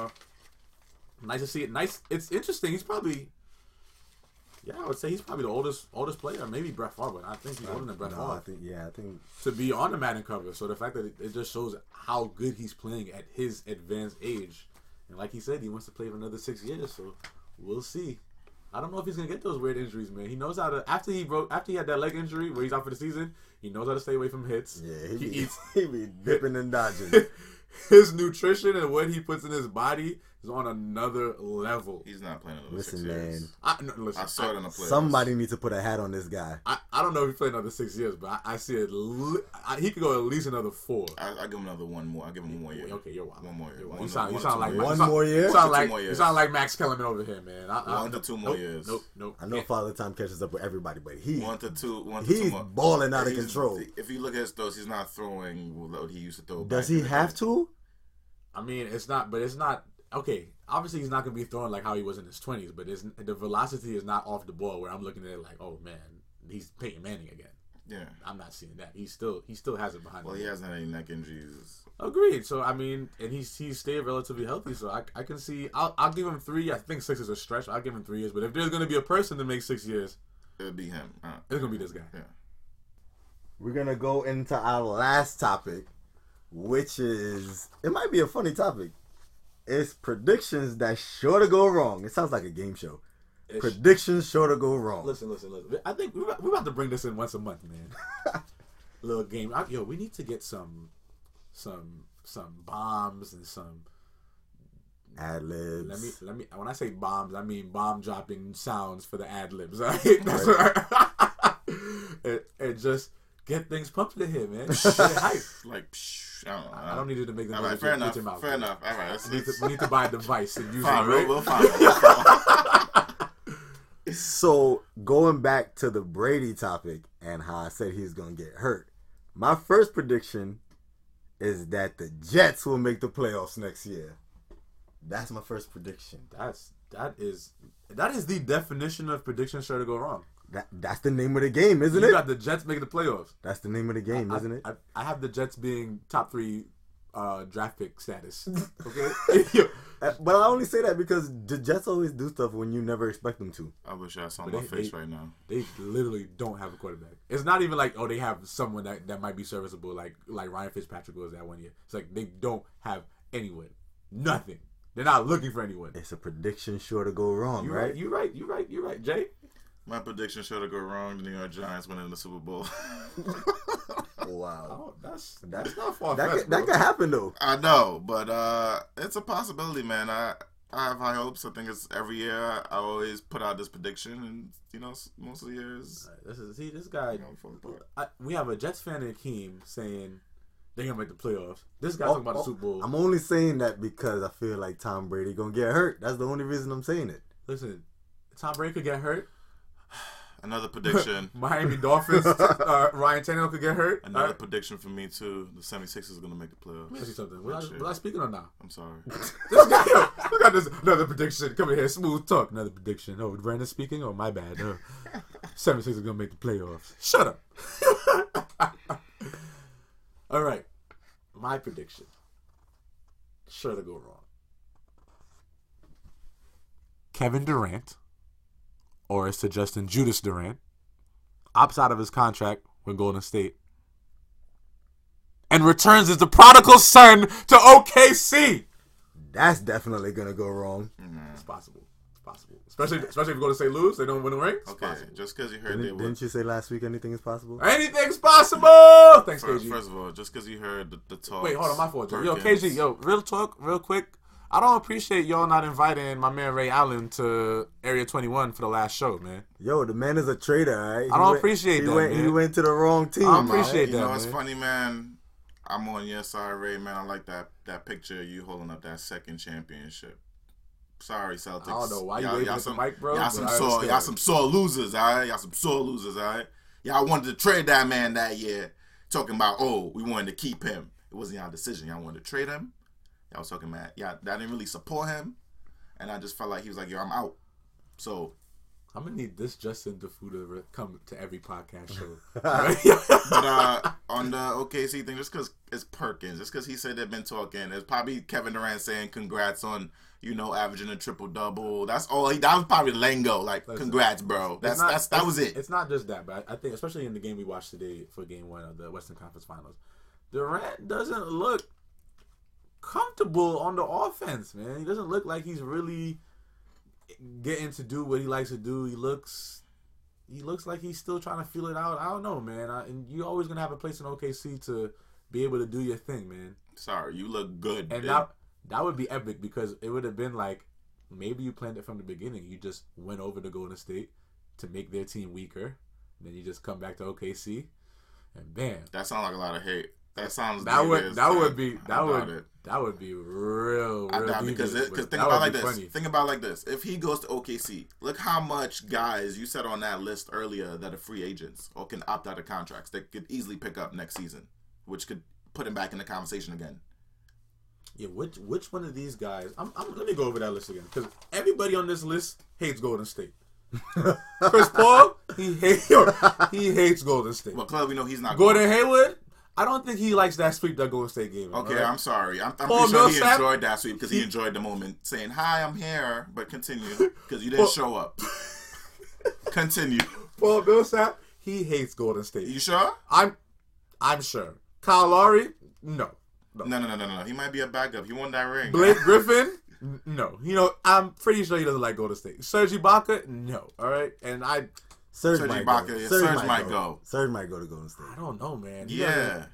Nice to see it. Nice. It's interesting. He's probably. Yeah, I would say he's probably the oldest player. Maybe Brett Favre, but I think he's older than Brett Favre. I think To be on the Madden cover. So the fact that it just shows how good he's playing at his advanced age. And like he said, he wants to play for another 6 years, so we'll see. I don't know if he's gonna get those weird injuries, man. He knows how to after he had that leg injury where he's out for the season, he knows how to stay away from hits. Yeah, he be dipping and dodging. His nutrition and what he puts in his body is on another level. He's not playing another Listen, 6 years. man. I saw it in the playoffs. Somebody needs to put a hat on this guy. I don't know if he play another 6 years, but I see it. He could go at least another 4. I give him another one more. I give him 1 more year. Okay, you're wild. 1 more year. You sound like One more year? You sound 2 more years. You sound like Max Kellerman over here, man. 1 to 2 more years. Nope. I know Father Time catches up with everybody, but he's 1 to 2 he's more. balling out of control. If you look at his throws, he's not throwing what he used to throw. Does back he in the have day. to? I mean, it's not. Okay, obviously he's not going to be throwing like how he was in his 20s, but the velocity is not off the ball where I'm looking at it like, oh man, he's Peyton Manning again. Yeah. I'm not seeing that. He still has it behind him. Well, he hasn't had any neck injuries. Agreed. So I mean, and he's stayed relatively healthy. So I can see. I'll give him 3. I think 6 is a stretch. I'll give him 3 years. But if there's going to be a person to make 6 years, It'll be him. it's going to be this guy. Yeah. We're gonna go into our last topic, which is it might be a funny topic. It's predictions that sure to go wrong. It sounds like a game show. Predictions sure to go wrong. Listen. I think we're about to bring this in once a month, man. Little game. We need to get some bombs and some Ad libs. Let me. When I say bombs, I mean bomb dropping sounds for the ad libs. Right? That's right. and just get things pumped in here, man. Get it hype. Like, I don't know. I don't need you to make the All right, noise fair with enough. your mouth. Fair enough. All right. We need to buy a device and use Fine, it. Right? we'll find it. So going back to the Brady topic and how I said he's gonna get hurt, my first prediction is that the Jets will make the playoffs next year. That's my first prediction. That is the definition of prediction sure to go wrong. That's the name of the game, isn't it? You got the Jets making the playoffs. That's the name of the game, isn't it? I have the Jets being top 3 draft pick status. Okay. But I only say that because the Jets always do stuff when you never expect them to. I wish I saw my face right now. They literally don't have a quarterback. It's not even like, they have someone that might be serviceable, like Ryan Fitzpatrick was that 1 year. It's like they don't have anyone. Nothing. They're not looking for anyone. It's a prediction sure to go wrong, right? You're right, Jay. My prediction should have go wrong. The New York Giants winning the Super Bowl. Wow. Oh, that's not far fetched. That could happen though. I know, but it's a possibility, man. I have high hopes. I think it's every year I always put out this prediction, and most of the years. This guy. We have a Jets fan in Akeem saying they're gonna make the playoffs. This guy talking about the Super Bowl. I'm only saying that because I feel like Tom Brady gonna get hurt. That's the only reason I'm saying it. Listen, Tom Brady could get hurt. Another prediction. Miami Dolphins, Ryan Tannehill could get hurt. Another prediction for me, too. The 76ers are going to make the playoffs. Let me ask you something. Was I speaking or not? I'm sorry. This guy, look at this. Another prediction. Come in here. Smooth talk. Another prediction. Oh, Brandon speaking? Oh, my bad. 76ers are going to make the playoffs. Shut up. All right. My prediction. Sure to go wrong. Kevin Durant, or is suggesting Judas Durant, opts out of his contract with Golden State and returns as the prodigal son to OKC. That's definitely gonna go wrong. It's possible. possible. Especially if you go to St. Louis, they don't win the ring. It's Okay, possible. just because you heard they were. Didn't you say last week anything is possible? Anything's possible. Thanks, KG. First of all, just because you heard the talk. Wait, hold on, my fault. Yo, KG, real talk, real quick. I don't appreciate y'all not inviting my man Ray Allen to Area 21 for the last show, man. Yo, the man is a traitor, all right? I don't appreciate that, man. He went to the wrong team. I don't appreciate that, You know, man. it's funny, man. I'm on your side, Ray, man. I like that picture of you holding up that second championship. Sorry, Celtics. I don't know why you waving at the mic, bro. Y'all some sore losers, all right? Y'all some sore losers, all right? Y'all wanted to trade that man that year, talking about, we wanted to keep him. It wasn't y'all decision. Y'all wanted to trade him. Y'all was talking about, that didn't really support him. And I just felt like he was like, yo, I'm out. So I'm gonna need this Justin DeFu to come to every podcast show. But on the OKC thing, just because it's Perkins, just because he said they've been talking, it's probably Kevin Durant saying congrats on, averaging a triple-double. That's all. That was probably the lingo. Like, congrats, bro. That was it. It's not just that, but I think, especially in the game we watched today for Game 1 of the Western Conference Finals, Durant doesn't look comfortable on the offense, man. He doesn't look like he's really getting to do what he likes to do. He looks like he's still trying to feel it out. I don't know, man. And you're always gonna have a place in OKC to be able to do your thing, man. Sorry, you look good. And that would be epic because it would have been like maybe you planned it from the beginning. You just went over to Golden State to make their team weaker. Then you just come back to OKC, and bam. That sounds like a lot of hate. That sounds that would be I real doubt because think about like this. Funny. Think about like this. If he goes to OKC, look how much guys you said on that list earlier that are free agents or can opt out of contracts that could easily pick up next season, which could put him back in the conversation again. Yeah, which one of these guys? Let me go over that list again because everybody on this list hates Golden State. Chris Paul, he hates Golden State. Well, clearly we know he's not. Gordon Hayward. I don't think he likes that sweep that Golden State game. Okay, right? I'm sorry. I'm pretty sure he enjoyed that sweep because he enjoyed the moment saying, "Hi, I'm here," but continue because you didn't show up. Continue. Paul Millsap, he hates Golden State. You sure? I'm sure. Kyle Lowry, no. No. He might be a backup. He won that ring. Blake Griffin, no. I'm pretty sure he doesn't like Golden State. Serge Ibaka, no. All right, and Serge might go. Serge might go to Golden State. I don't know, man. Yeah.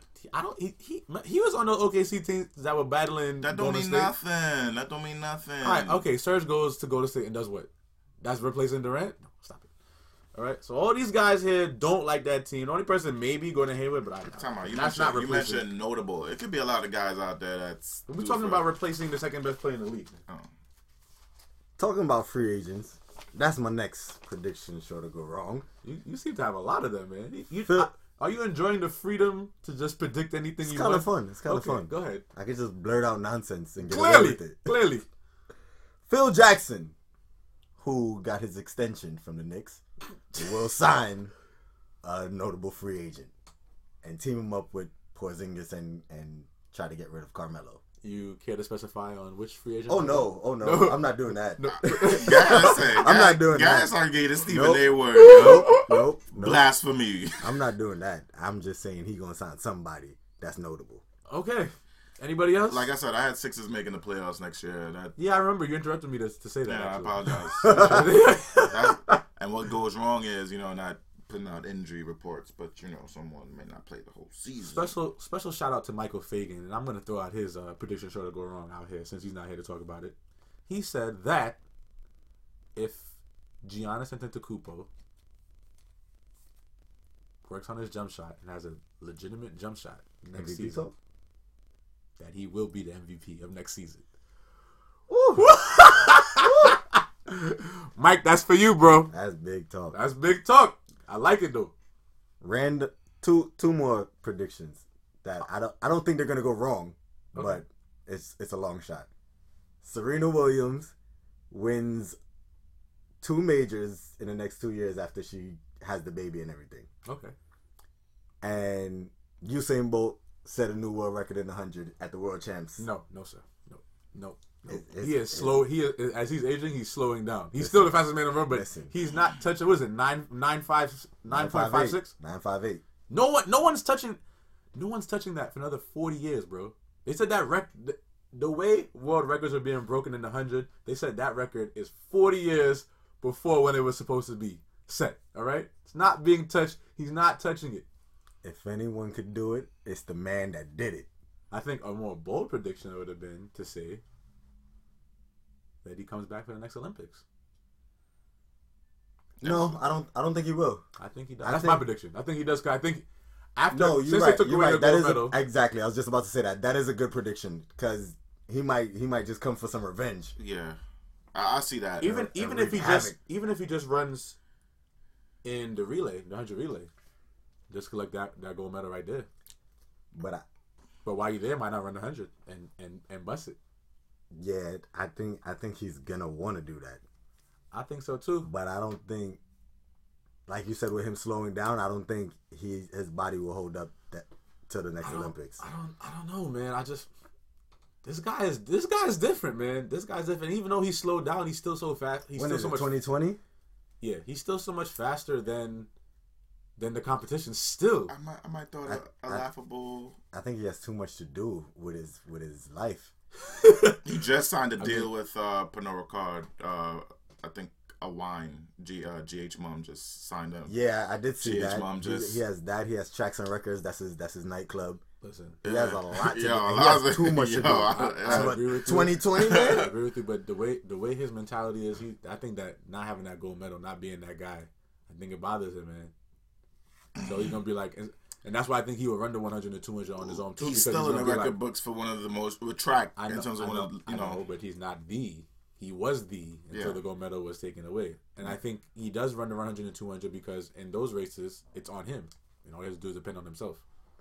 He was on the OKC teams that were battling. That don't mean nothing. That don't mean nothing. All right, okay. Serge goes to Golden State and does what? That's replacing Durant? No, stop it. All right, so all these guys here don't like that team. The only person maybe Gordon Hayward, but you mentioned notable. It could be a lot of guys out there that's. We're talking about replacing the second best player in the league. Oh. Talking about free agents. That's my next prediction sure to go wrong. You seem to have a lot of them, man. Are you enjoying the freedom to just predict anything you want? It's kind of fun. It's kind of fun. Go ahead. I can just blurt out nonsense and get away with it. Clearly. Phil Jackson, who got his extension from the Knicks, will sign a notable free agent and team him up with Porzingis and try to get rid of Carmelo. You care to specify on which free agent? Oh no. I'm not doing that. No. I'm not doing that. Guys are gay to Stephen A. Word. Nope. Blasphemy. I'm not doing that. I'm just saying he gonna sign somebody that's notable. Okay. Anybody else? Like I said, I had Sixers making the playoffs next year. Yeah, I remember you interrupted me to say that. Yeah, I apologize. And what goes wrong is, not putting out injury reports, but someone may not play the whole season. Special shout out to Michael Fagan, and I'm going to throw out his prediction sure to go wrong out here since he's not here to talk about it. He said that if Giannis Antetokounmpo works on his jump shot and has a legitimate jump shot next season, that he will be the MVP of next season. Mike, that's for you, bro. That's big talk. That's big talk. I like it though. Two more predictions that I don't think they're gonna go wrong, but it's a long shot. Serena Williams wins 2 majors in the next 2 years after she has the baby and everything. Okay. And Usain Bolt set a new world record in 100 at the World Champs. No, sir. No. He is slow. As he's aging, he's slowing down. He's still the fastest man in the world, but he's not touching. What is it? 9.56? 9.58. No one's touching that for another 40 years, bro. They said that the way world records are being broken in the 100, they said that record is 40 years before when it was supposed to be set. All right, it's not being touched. He's not touching it. If anyone could do it, it's the man that did it. I think a more bold prediction would have been to say that he comes back for the next Olympics. No, I don't think he will. I think he does. That's my prediction. I think he does. 'Cause I think after No, you're since right. they took You're away right. the That gold is medal, exactly. I was just about to say that. That is a good prediction because he might just come for some revenge. Yeah, I see that. even if he havoc. just runs in the relay, the 100 relay, just collect that gold medal right there. But While you're there, might not run the 100 and bust it. yeah, I think he's gonna want to do that. I think so too. But I don't think, like you said, with him slowing down, I don't think his body will hold up that to the next Olympics. I don't know, man. This guy is different, man. This guy's different. Even though he's slowed down, he's still so fast. He's When still is so it? much 2020? Yeah, he's still so much faster than the competition. Still, I might throw a laughable. I think he has too much to do with his life. He just signed a deal with Pernod Ricard. I think a wine. GH Mum just signed up. Yeah, I did see GH that. Mum just- He has that. He has Tracks and Records. That's his nightclub. listen. He has a lot to do. Yo, He I was- has too much to yo, do. I agree with you. 2020, I man. agree with you, but the way his mentality is, I think that not having that gold medal, not being that guy, I think it bothers him, man. So he's gonna be like, and that's why I think he will run the 100 and 200 on his own too. He's because still in the gonna be record like, books for one of the most with track I know, in terms of I one know, of I know, but he's not the. He was the until Yeah. the gold medal was taken away, and I think he does run the 100 and 200 because in those races it's on him. All he has to do is depend on himself.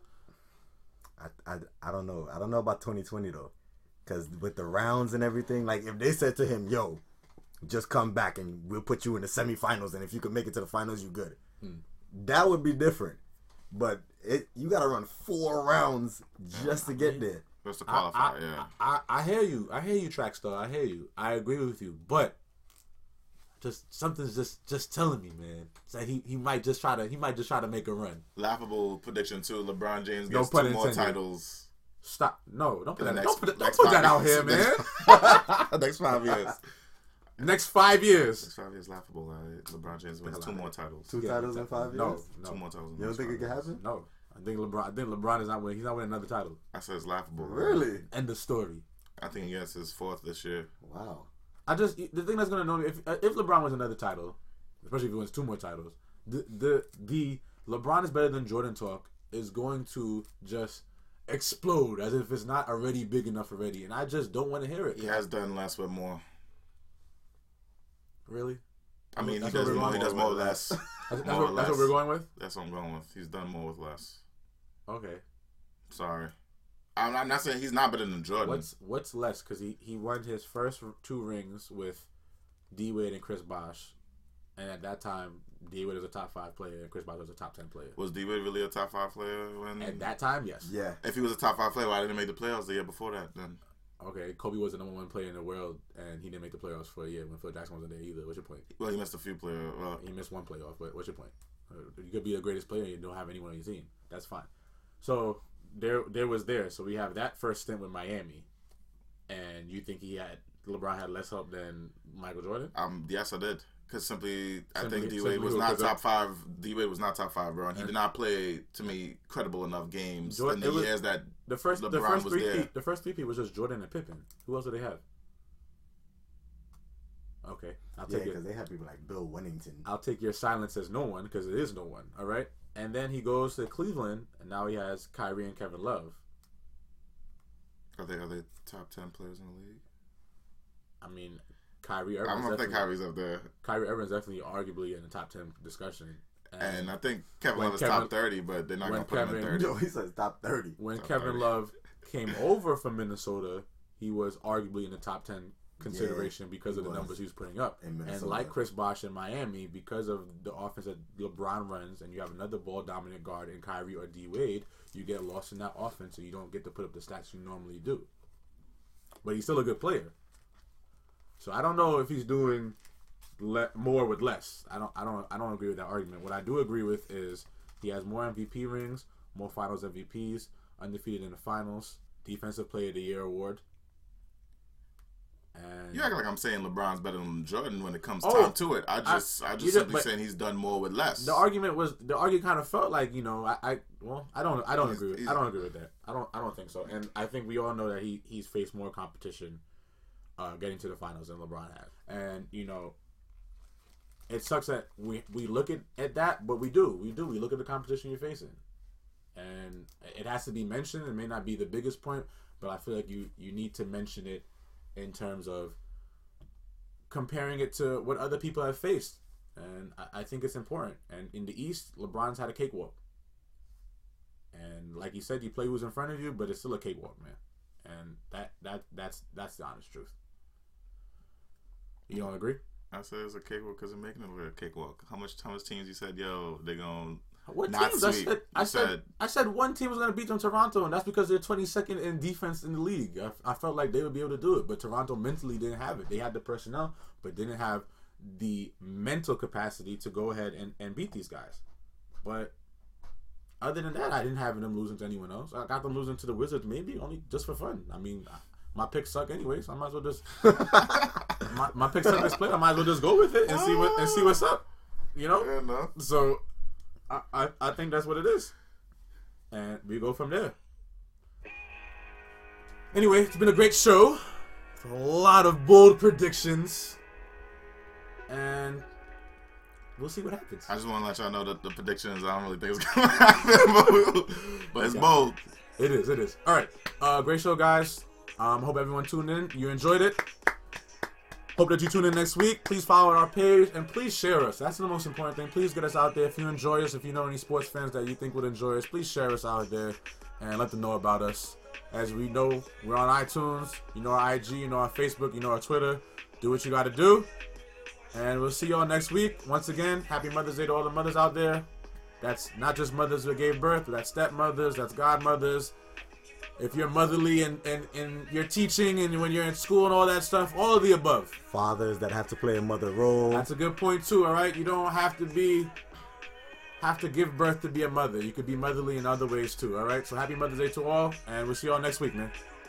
I don't know. I don't know about 2020 though, because with the rounds and everything, like if they said to him, "Yo, just come back and we'll put you in the semifinals, and if you can make it to the finals, you good," that would be different. But you got to run 4 rounds just to get there. Just to qualify. I hear you. I hear you, Trackstar. I hear you. I agree with you, but just something's just telling me, man. It's like he might just try to make a run. Laughable prediction too. LeBron James No gets pun 2 more intended. titles. Stop. No, don't put in that. the Don't put that out here, man. Next 5 years. Next 5 years. Next 5 years laughable. LeBron James wins 2 more titles. 2 titles in 5 years. No. 2 more titles. in You don't next think 5 it can years. happen? No. I think LeBron is not winning. He's not winning another title. I said it's laughable. Really? End of story. I think he gets his 4th this year. Wow. The thing that's gonna know me if LeBron wins another title, especially if he wins 2 more titles, the LeBron is better than Jordan talk is going to just explode as if it's not already big enough already, and I just don't want to hear it. He has done less with more. Really? I mean, he That's does what we're more. He going does with. more with less. That's More or what less. we're going with. That's what I'm going with. He's done more with less. Okay. Sorry. I'm not saying he's not better than Jordan. What's less? Because he won his first 2 rings with D Wade and Chris Bosh, and at that time D Wade was a top 5 player and Chris Bosh was a top 10 player. Was D-Wade really a top 5 player? At that time, yes. Yeah. If he was a top 5 player, why didn't he make the playoffs the year before that then? Okay, Kobe was the number 1 player in the world, and he didn't make the playoffs for a year when Phil Jackson wasn't there either. What's your point? Well, he missed a few players. Well, He missed 1 playoff, but what's your point? You could be the greatest player and you don't have anyone on your team. That's fine. So there was there. So we have that first stint with Miami, and you think LeBron had less help than Michael Jordan? yes, I did. Because I think D-Wade simply was who? not 'Cause top 5. D-Wade was not top 5, bro. And he did not play, to me, credible enough games in the years that The first LeBron was there. the first 3 was just Jordan and Pippen. Who else did they have? Okay, I'll Yeah, take because it. they have people like Bill Winnington. I'll take your silence as no one because it is no one. All right, and then he goes to Cleveland, and now he has Kyrie and Kevin Love. Are they top 10 players in the league? I mean, Kyrie I Irving's don't think definitely, Kyrie's up there. Kyrie Irving's definitely arguably in the top 10 discussion. And I think Kevin when Love is Kevin- top 30, but they're not when going to put him in Kevin- 30. No, he says top 30. When Top Kevin 30. Love came over from Minnesota, he was arguably in the top 10 consideration because of the was. numbers he was putting up. In And Minnesota. like Chris Bosh in Miami, because of the offense that LeBron runs, and you have another ball-dominant guard in Kyrie or D Wade, you get lost in that offense, and you don't get to put up the stats you normally do. But he's still a good player. So I don't know if he's doing more with less. I don't agree with that argument. What I do agree with is he has more MVP rings, more Finals MVPs, undefeated in the finals, Defensive Player of the Year award, And You act like I'm saying LeBron's better than Jordan when it comes Oh, time to it. I just you simply but saying he's done more with less. the argument kind of felt like, you know, I don't agree with that. I don't think so. And I think we all know that he's faced more competition getting to the finals than LeBron has. And, you know, it sucks that we look at that, but we look at the competition you're facing. And it has to be mentioned. It may not be the biggest point, but I feel like you need to mention it in terms of comparing it to what other people have faced. And I think it's important. And in the East, LeBron's had a cakewalk. And like you said, you play who's in front of you, but it's still a cakewalk, man. And that's the honest truth. You don't agree? I said it's a cakewalk because they're making it look like a cakewalk. How much teams you said, yo, they're going what not teams? sweep? I said one team was going to beat them, Toronto, and that's because they're 22nd in defense in the league. I felt like they would be able to do it, but Toronto mentally didn't have it. They had the personnel, but didn't have the mental capacity to go ahead and beat these guys. But other than that, I didn't have them losing to anyone else. I got them losing to the Wizards, maybe only just for fun. I mean, my picks suck anyway, so I might as well just my picks suck this play. I might as well just go with it and see what's up. You know? Yeah, no. So I think that's what it is, and we go from there. Anyway, it's been a great show. A lot of bold predictions, and we'll see what happens. I just want to let y'all know that the predictions, I don't really think it's going to happen, but it's bold. It is. All right. Great show, guys. Hope everyone tuned in. You enjoyed it. Hope that you tune in next week. Please follow our page and please share us. That's the most important thing. Please get us out there. If you enjoy us, if you know any sports fans that you think would enjoy us, please share us out there and let them know about us. As we know, we're on iTunes. You know our IG. You know our Facebook. You know our Twitter. Do what you got to do. And we'll see y'all next week. Once again, happy Mother's Day to all the mothers out there. That's not just mothers who gave birth. That's stepmothers. That's godmothers. If you're motherly and you're teaching and when you're in school and all that stuff, all of the above. Fathers that have to play a mother role. That's a good point too, all right? You don't have to give birth to be a mother. You could be motherly in other ways too, all right? So happy Mother's Day to all, and we'll see y'all next week, man.